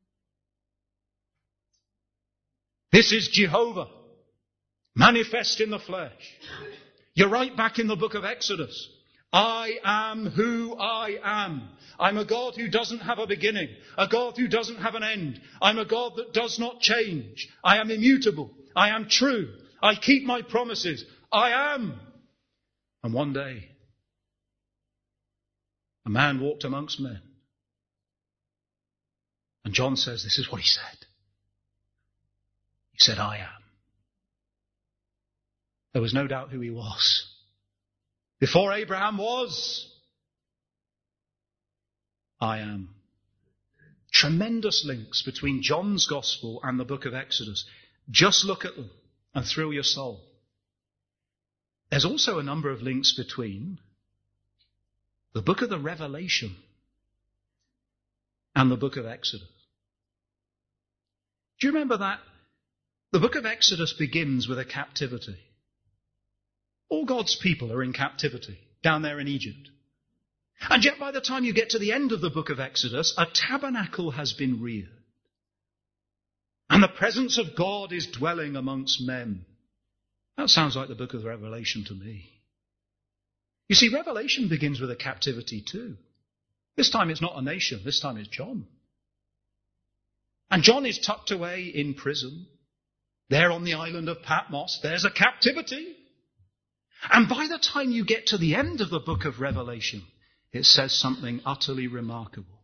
This is Jehovah, manifest in the flesh. You're right back in the book of Exodus. I am who I am. I'm a God who doesn't have a beginning, a God who doesn't have an end. I'm a God that does not change. I am immutable. I am true. I keep my promises. I am. And one day, a man walked amongst men. And John says, this is what he said. He said, I am. There was no doubt who he was. Before Abraham was, I am. Tremendous links between John's Gospel and the book of Exodus. Just look at them and thrill your soul. There's also a number of links between the book of the Revelation and the book of Exodus. Do you remember that? The book of Exodus begins with a captivity. All God's people are in captivity down there in Egypt. And yet by the time you get to the end of the book of Exodus, a tabernacle has been reared. And the presence of God is dwelling amongst men. That sounds like the book of Revelation to me. You see, Revelation begins with a captivity too. This time it's not a nation, this time it's John. And John is tucked away in prison. There on the island of Patmos, there's a captivity. And by the time you get to the end of the book of Revelation, it says something utterly remarkable.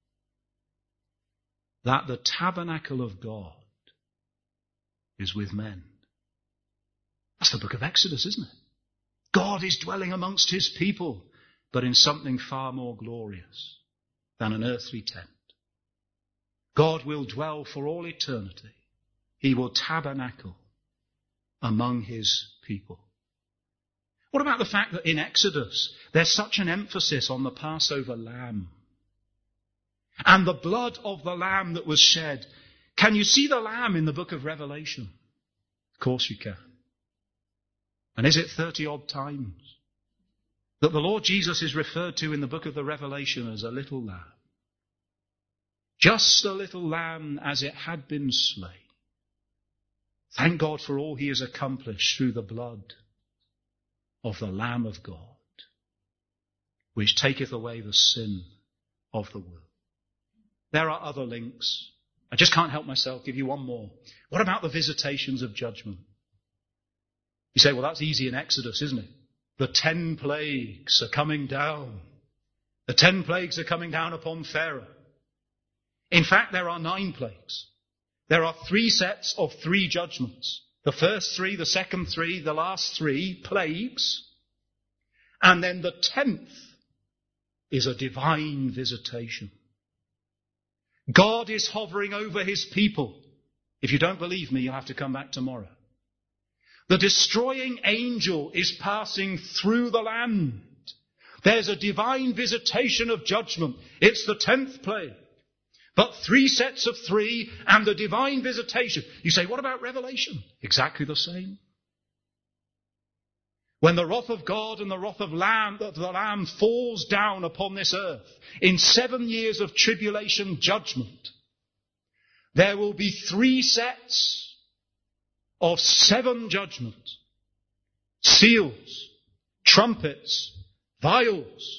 That the tabernacle of God is with men. That's the book of Exodus, isn't it? God is dwelling amongst his people, but in something far more glorious than an earthly tent. God will dwell for all eternity. He will tabernacle among his people. What about the fact that in Exodus there's such an emphasis on the Passover lamb? And the blood of the lamb that was shed Can you see the Lamb in the book of Revelation? Of course you can. And is it thirty odd times that the Lord Jesus is referred to in the book of the Revelation as a little lamb? Just a little lamb as it had been slain. Thank God for all he has accomplished through the blood of the Lamb of God, which taketh away the sin of the world. There are other links. I just can't help myself. Give you one more. What about the visitations of judgment? You say, well, that's easy in Exodus, isn't it? The ten plagues are coming down. The ten plagues are coming down upon Pharaoh. In fact, there are nine plagues. There are three sets of three judgments. The first three, the second three, the last three plagues. And then the tenth is a divine visitation. God is hovering over his people. If you don't believe me, you'll have to come back tomorrow. The destroying angel is passing through the land. There's a divine visitation of judgment. It's the tenth plague. But three sets of three and the divine visitation. You say, what about Revelation? Exactly the same. When the wrath of God and the wrath of Lamb, the Lamb falls down upon this earth in seven years of tribulation judgment, there will be three sets of seven judgments. Seals, trumpets, vials,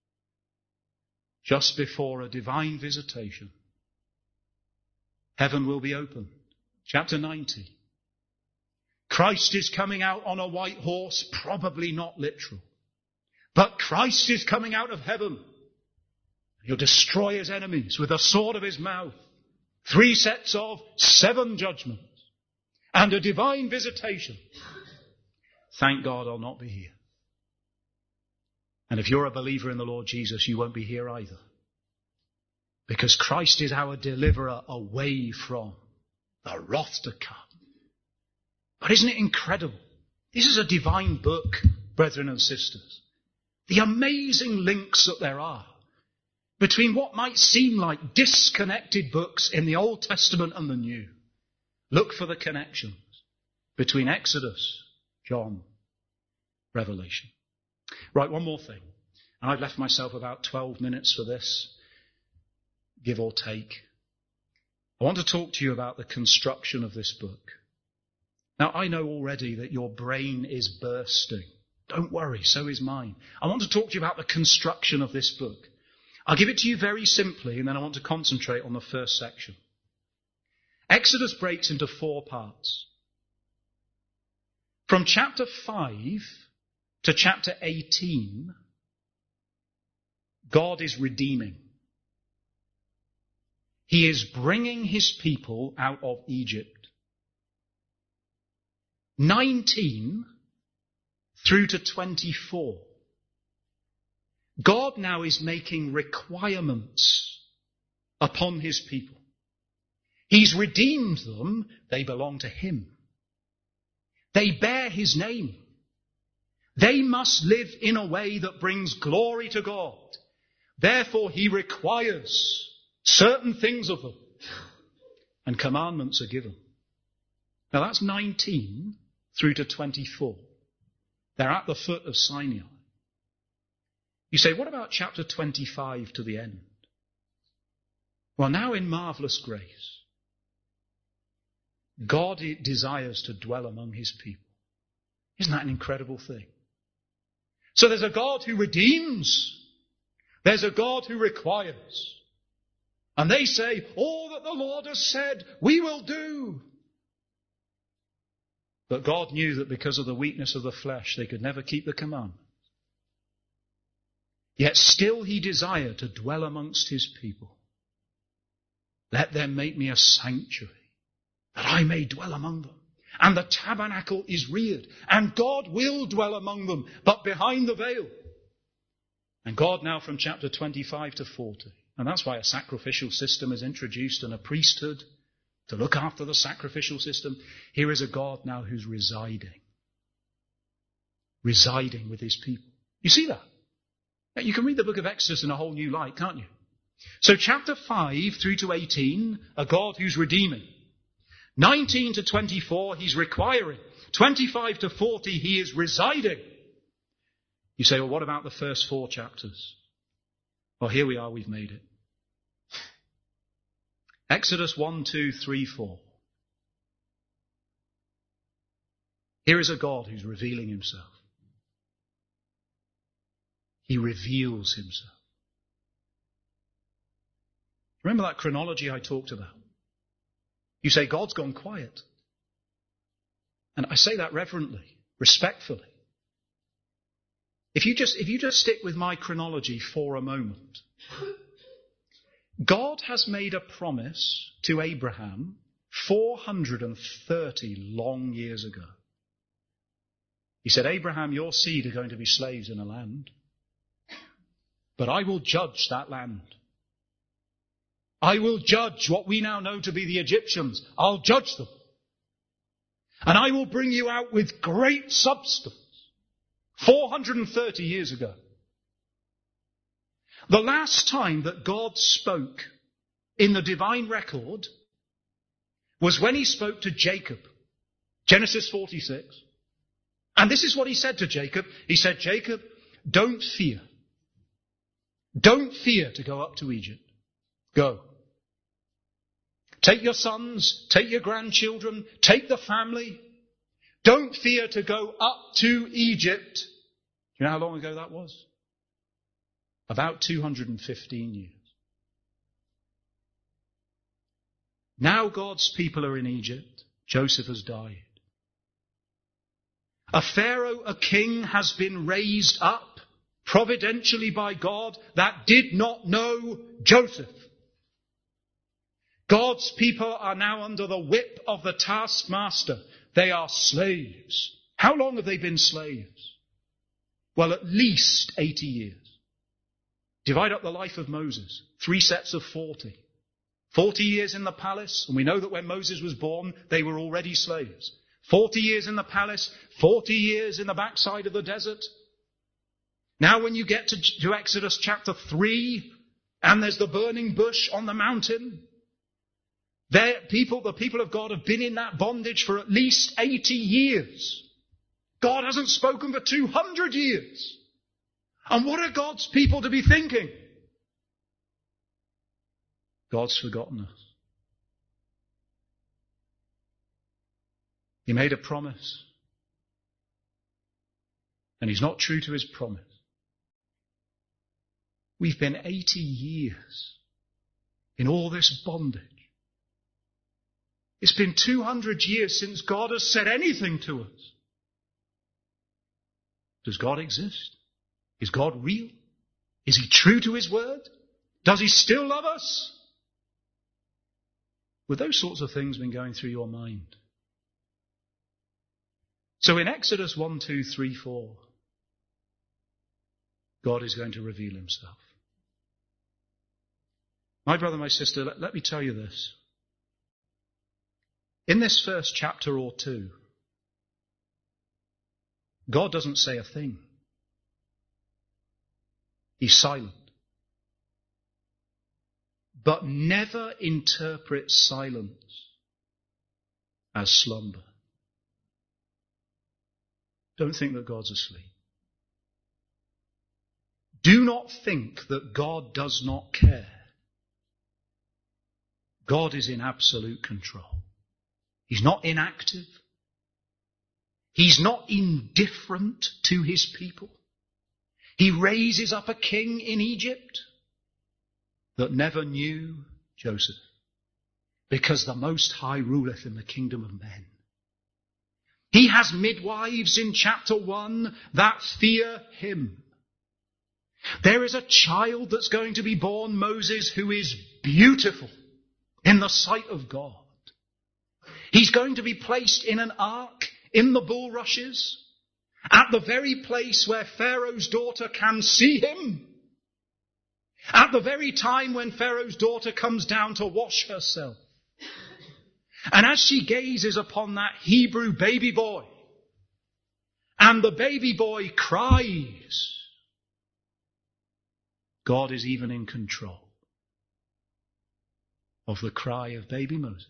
just before a divine visitation. Heaven will be opened. Chapter ninety. Christ is coming out on a white horse, probably not literal. But Christ is coming out of heaven. He'll destroy his enemies with the sword of his mouth. Three sets of seven judgments. And a divine visitation. Thank God I'll not be here. And if you're a believer in the Lord Jesus, you won't be here either. Because Christ is our deliverer away from the wrath to come. But isn't it incredible? This is a divine book, brethren and sisters. The amazing links that there are between what might seem like disconnected books in the Old Testament and the New. Look for the connections between Exodus, John, Revelation. Right, one more thing. And I've left myself about twelve minutes for this, give or take. I want to talk to you about the construction of this book. Now, I know already that your brain is bursting. Don't worry, so is mine. I want to talk to you about the construction of this book. I'll give it to you very simply, and then I want to concentrate on the first section. Exodus breaks into four parts. From chapter five to chapter eighteen, God is redeeming. He is bringing his people out of Egypt. nineteen through to twenty-four. God now is making requirements upon his people. He's redeemed them. They belong to him. They bear his name. They must live in a way that brings glory to God. Therefore, he requires certain things of them. And commandments are given. Now that's nineteen through to twenty-four. They're at the foot of Sinai. You say, what about chapter twenty-five to the end? Well, now in marvelous grace, God desires to dwell among his people. Isn't that an incredible thing? So there's a God who redeems. There's a God who requires. And they say, all that the Lord has said, we will do. But God knew that because of the weakness of the flesh, they could never keep the commandment. Yet still he desired to dwell amongst his people. Let them make me a sanctuary, that I may dwell among them. And the tabernacle is reared, and God will dwell among them, but behind the veil. And God now from chapter twenty-five to forty, and that's why a sacrificial system is introduced and a priesthood to look after the sacrificial system. Here is a God now who's residing. Residing with his people. You see that? You can read the book of Exodus in a whole new light, can't you? So chapter five through to eighteen, a God who's redeeming. nineteen to twenty-four, he's requiring. twenty-five to forty, he is residing. You say, well, what about the first four chapters? Well, here we are, we've made it. Exodus one, two, three, four. Here is a God who's revealing himself. He reveals himself. Remember that chronology I talked about? You say, God's gone quiet. And I say that reverently, respectfully. If you just, if you just stick with my chronology for a moment. God has made a promise to Abraham four hundred thirty long years ago. He said, Abraham, your seed are going to be slaves in a land. But I will judge that land. I will judge what we now know to be the Egyptians. I'll judge them. And I will bring you out with great substance. four hundred thirty years ago. The last time that God spoke in the divine record was when he spoke to Jacob. Genesis forty-six. And this is what he said to Jacob. He said, Jacob, don't fear. Don't fear to go up to Egypt. Go. Take your sons, take your grandchildren, take the family. Don't fear to go up to Egypt. Do you know how long ago that was? About two hundred fifteen years. Now God's people are in Egypt. Joseph has died. A Pharaoh, a king, has been raised up providentially by God that did not know Joseph. God's people are now under the whip of the taskmaster. They are slaves. How long have they been slaves? Well, at least eighty years. Divide up the life of Moses. Three sets of forty. Forty years in the palace, and we know that when Moses was born, they were already slaves. Forty years in the palace, forty years in the backside of the desert. Now when you get to, to Exodus chapter three, and there's the burning bush on the mountain, there, people, the people of God have been in that bondage for at least eighty years. God hasn't spoken for two hundred years. And what are God's people to be thinking? God's forgotten us. He made a promise. And he's not true to his promise. We've been eighty years in all this bondage. It's been two hundred years since God has said anything to us. Does God exist? Is God real? Is he true to his word? Does he still love us? With those sorts of things been going through your mind? So in Exodus one, two, three, four, God is going to reveal himself. My brother, my sister, let, let me tell you this. In this first chapter or two, God doesn't say a thing. He's silent. But never interpret silence as slumber. Don't think that God's asleep. Do not think that God does not care. God is in absolute control. He's not inactive. He's not indifferent to his people. He raises up a king in Egypt that never knew Joseph, because the Most High ruleth in the kingdom of men. He has midwives in chapter one that fear him. There is a child that's going to be born, Moses, who is beautiful in the sight of God. He's going to be placed in an ark in the bulrushes, at the very place where Pharaoh's daughter can see him. At the very time when Pharaoh's daughter comes down to wash herself. And as she gazes upon that Hebrew baby boy, and the baby boy cries, God is even in control. of the cry of baby Moses.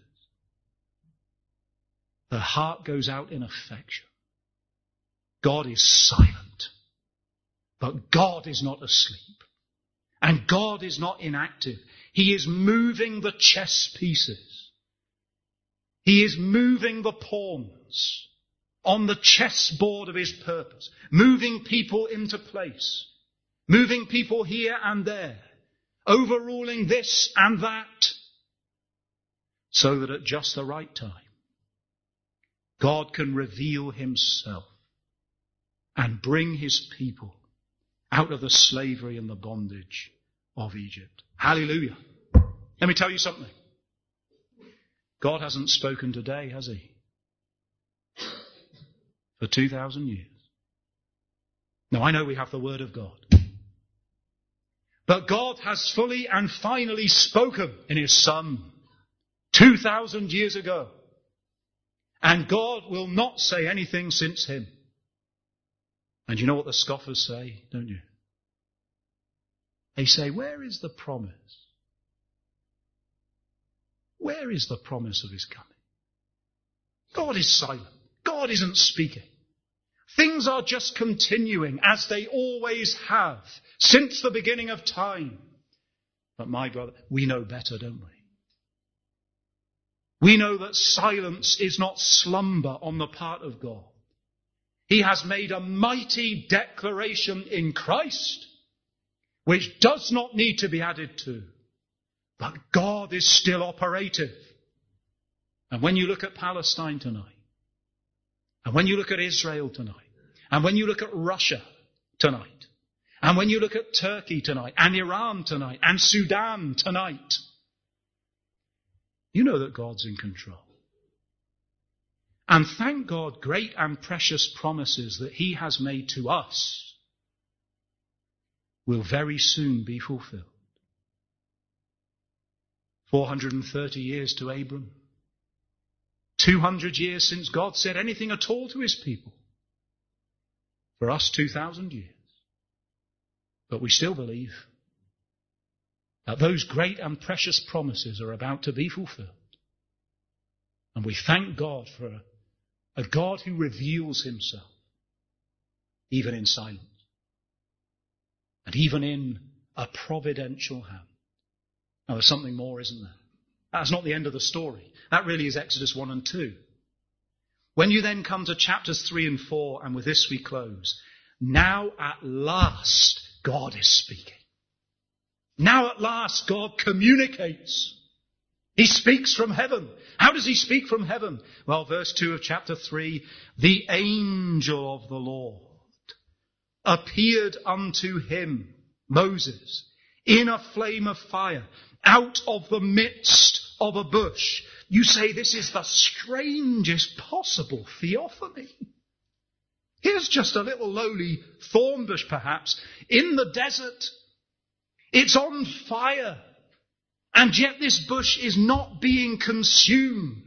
The heart goes out in affection. God is silent, but God is not asleep. And God is not inactive. He is moving the chess pieces. He is moving the pawns on the chessboard of his purpose, moving people into place, moving people here and there, overruling this and that, so that at just the right time, God can reveal himself and bring his people out of the slavery and the bondage of Egypt. Hallelujah. Let me tell you something. God hasn't spoken today, has he? For two thousand years. Now, I know we have the Word of God. But God has fully and finally spoken in his Son two thousand years ago. And God will not say anything since him. And you know what the scoffers say, don't you? They say, where is the promise? Where is the promise of his coming? God is silent. God isn't speaking. Things are just continuing as they always have since the beginning of time. But my brother, we know better, don't we? We know that silence is not slumber on the part of God. He has made a mighty declaration in Christ, which does not need to be added to. But God is still operative. And when you look at Palestine tonight, and when you look at Israel tonight, and when you look at Russia tonight, and when you look at Turkey tonight, and Iran tonight, and Sudan tonight, you know that God's in control. And thank God, great and precious promises that he has made to us will very soon be fulfilled. four hundred thirty years to Abram. two hundred years since God said anything at all to his people. For us, two thousand years. But we still believe that those great and precious promises are about to be fulfilled. And we thank God for a, a God who reveals himself, even in silence, and even in a providential hand. Now there's something more, isn't there? That's not the end of the story. That really is Exodus one and two. When you then come to chapters three and four, and with this we close, now at last God is speaking. Now at last God communicates. He speaks from heaven. How does he speak from heaven? Well, verse two of chapter three, the angel of the Lord appeared unto him, Moses, in a flame of fire, out of the midst of a bush. You say this is the strangest possible theophany. Here's just a little lowly thorn bush, perhaps, in the desert. It's on fire. And yet this bush is not being consumed.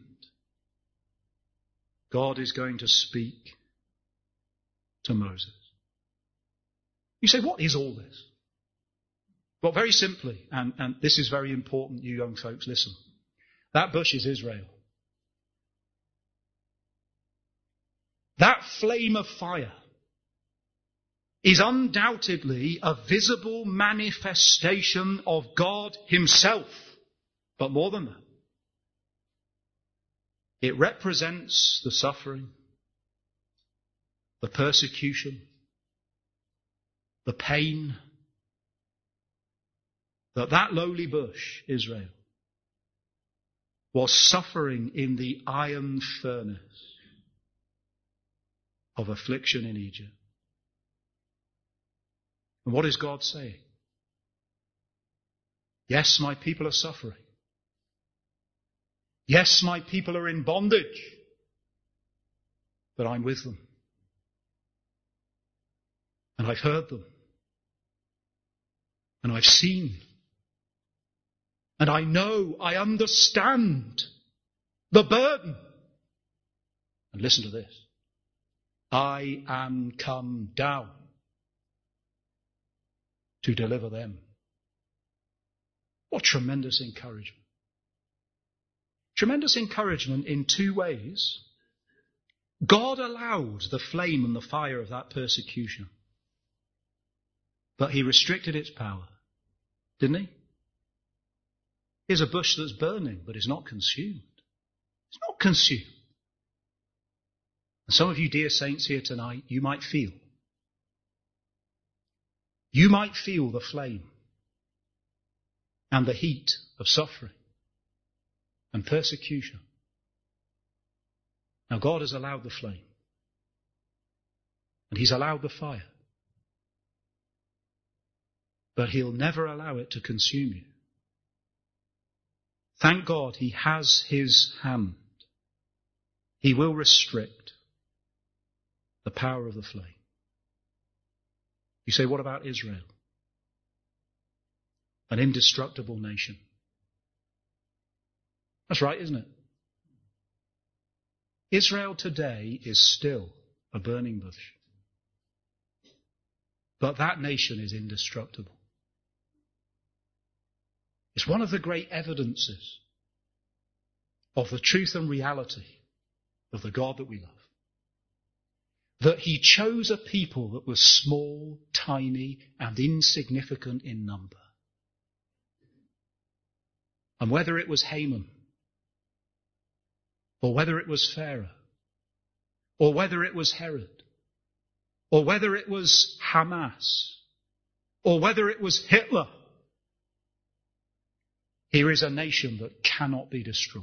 God is going to speak to Moses. You say, what is all this? Well, very simply, and, and this is very important, you young folks, listen. That bush is Israel. That flame of fire is undoubtedly a visible manifestation of God himself. But more than that, it represents the suffering, the persecution, the pain that that lowly bush, Israel, was suffering in the iron furnace of affliction in Egypt. And what is God saying? Yes, my people are suffering. Yes, my people are in bondage. But I'm with them. And I've heard them. And I've seen. And I know, I understand the burden. And listen to this. I am come down to deliver them. What tremendous encouragement. Tremendous encouragement in two ways. God allowed the flame and the fire of that persecution, but he restricted its power, didn't he? Here's a bush that's burning, but is not consumed. It's not consumed. And some of you, dear saints, here tonight, you might feel. You might feel the flame and the heat of suffering and persecution. Now, God has allowed the flame, and he's allowed the fire, but he'll never allow it to consume you. Thank God he has his hand. He will restrict the power of the flame. You say, what about Israel? An indestructible nation. That's right, isn't it? Israel today is still a burning bush. But that nation is indestructible. It's one of the great evidences of the truth and reality of the God that we love. That he chose a people that was small, tiny, and insignificant in number. And whether it was Haman, or whether it was Pharaoh, or whether it was Herod, or whether it was Hamas, or whether it was Hitler, here is a nation that cannot be destroyed.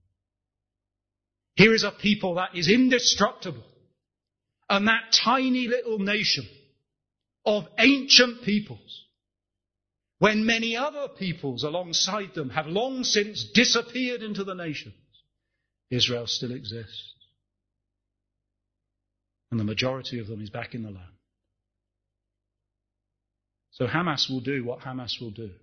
Here is a people that is indestructible. And that tiny little nation of ancient peoples, when many other peoples alongside them have long since disappeared into the nations, Israel still exists. And the majority of them is back in the land. So Hamas will do what Hamas will do.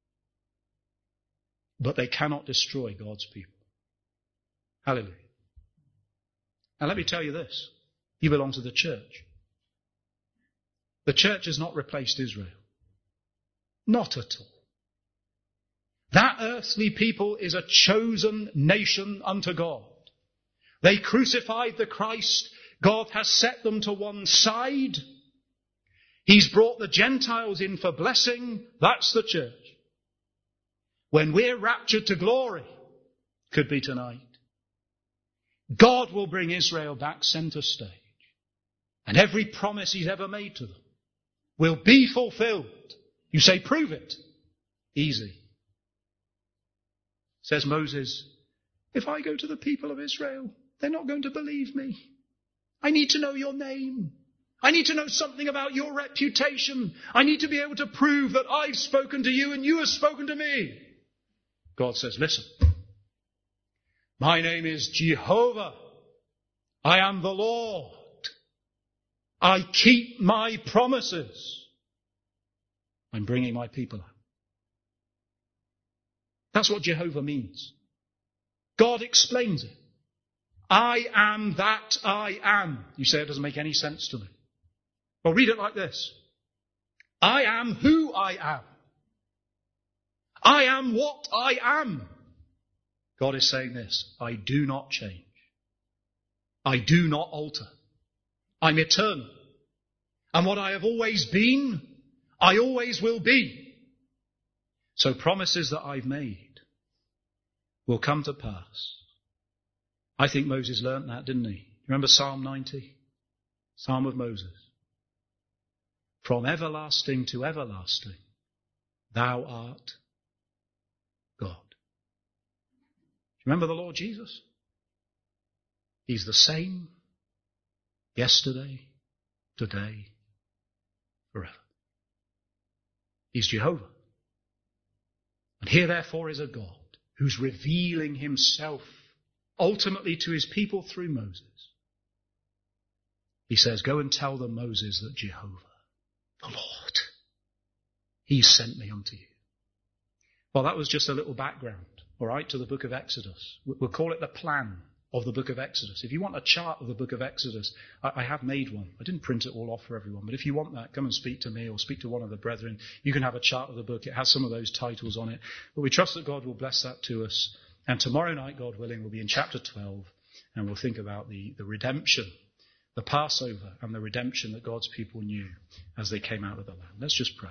But they cannot destroy God's people. Hallelujah. Now let me tell you this. You belong to the church. The church has not replaced Israel. Not at all. That earthly people is a chosen nation unto God. They crucified the Christ. God has set them to one side. He's brought the Gentiles in for blessing. That's the church. When we're raptured to glory, could be tonight, God will bring Israel back centre stage. And every promise he's ever made to them will be fulfilled. You say, prove it. Easy. Says Moses, if I go to the people of Israel, they're not going to believe me. I need to know your name. I need to know something about your reputation. I need to be able to prove that I've spoken to you and you have spoken to me. God says, listen. My name is Jehovah. I am the Lord. I keep my promises. I'm bringing my people out. That's what Jehovah means. God explains it. I am that I am. You say it doesn't make any sense to me. Well, read it like this. I am who I am. I am what I am. God is saying this. I do not change. I do not alter. I'm eternal. And what I have always been, I always will be. So promises that I've made will come to pass. I think Moses learnt that, didn't he? Remember Psalm ninety? Psalm of Moses. From everlasting to everlasting, thou art God. Remember the Lord Jesus? He's the same yesterday, today, forever. He's Jehovah. And here therefore is a God who's revealing himself ultimately to his people through Moses. He says, go and tell them, Moses, that Jehovah, the Lord, he sent me unto you. Well, that was just a little background, all right, to the book of Exodus. We'll call it the plan of the book of Exodus. If you want a chart of the book of Exodus, I have made one. I didn't print it all off for everyone, but if you want that, come and speak to me or speak to one of the brethren. You can have a chart of the book. It has some of those titles on it. But we trust that God will bless that to us And tomorrow night, God willing, we'll be in chapter twelve, and we'll think about the, the redemption, the Passover and the redemption that God's people knew as they came out of the land. Let's just pray.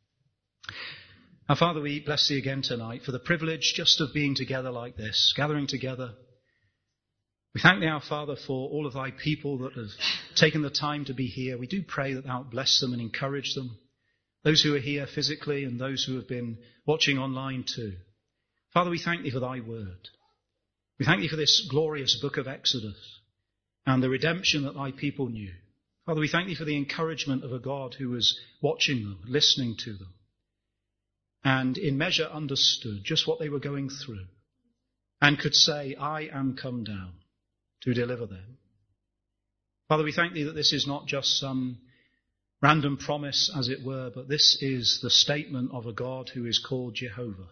Our Father, we bless thee again tonight for the privilege just of being together like this, gathering together. We thank thee, our Father, for all of thy people that have taken the time to be here. We do pray that thou wilt bless them and encourage them, those who are here physically and those who have been watching online too. Father, we thank thee for thy word. We thank thee for this glorious book of Exodus and the redemption that thy people knew. Father, we thank thee for the encouragement of a God who was watching them, listening to them, and in measure understood just what they were going through and could say, I am come down to deliver them. Father, we thank thee that this is not just some random promise, as it were, but this is the statement of a God who is called Jehovah.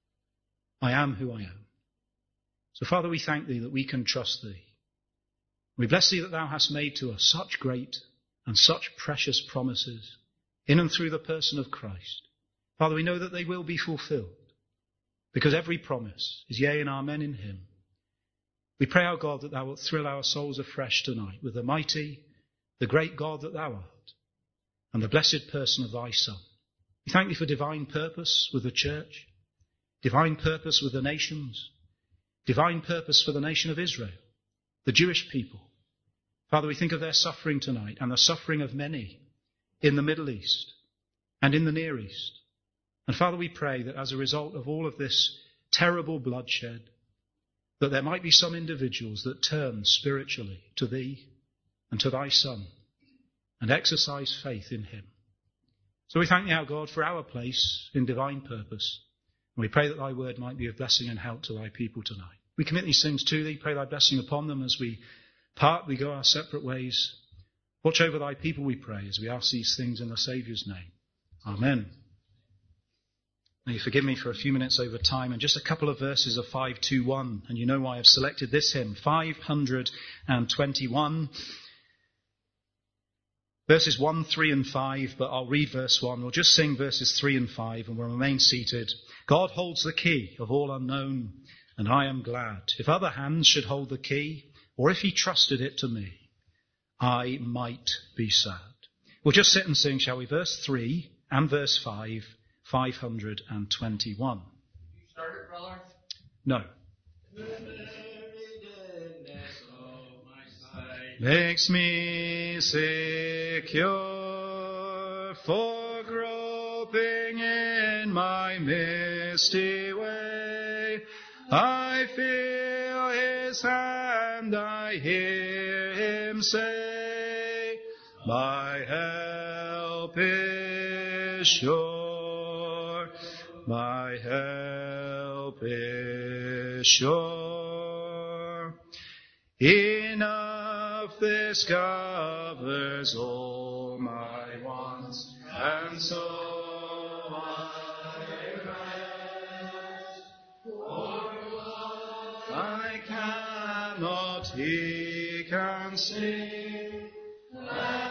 I am who I am. So, Father, we thank thee that we can trust thee. We bless thee that thou hast made to us such great and such precious promises in and through the person of Christ. Father, we know that they will be fulfilled because every promise is yea and amen in him. We pray, our God, that thou wilt thrill our souls afresh tonight with the mighty, the great God that thou art, and the blessed person of thy Son. We thank thee for divine purpose with the church, divine purpose with the nations, divine purpose for the nation of Israel, the Jewish people. Father, we think of their suffering tonight and the suffering of many in the Middle East and in the Near East. And Father, we pray that as a result of all of this terrible bloodshed, that there might be some individuals that turn spiritually to thee and to thy Son and exercise faith in him. So we thank thee, our God, for our place in divine purpose. And we pray that thy word might be of blessing and help to thy people tonight. We commit these things to thee, pray thy blessing upon them as we part, we go our separate ways. Watch over thy people, we pray, as we ask these things in the Saviour's name. Amen. May you forgive me for a few minutes over time and just a couple of verses of five twenty-one. And you know why I've selected this hymn, five twenty-one. Verses one, three and five, but I'll read verse one. We'll just sing verses three and five and we'll remain seated. God holds the key of all unknown, and I am glad. If other hands should hold the key, or if he trusted it to me, I might be sad. We'll just sit and sing, shall we? Verse three and verse five. five twenty-one. You started, brother? No. Makes me secure, for groping in my misty way, I feel his hand, I hear him say, my help is sure. My help is sure. Enough this covers all my wants, and so I rest. For what I cannot, he can sing.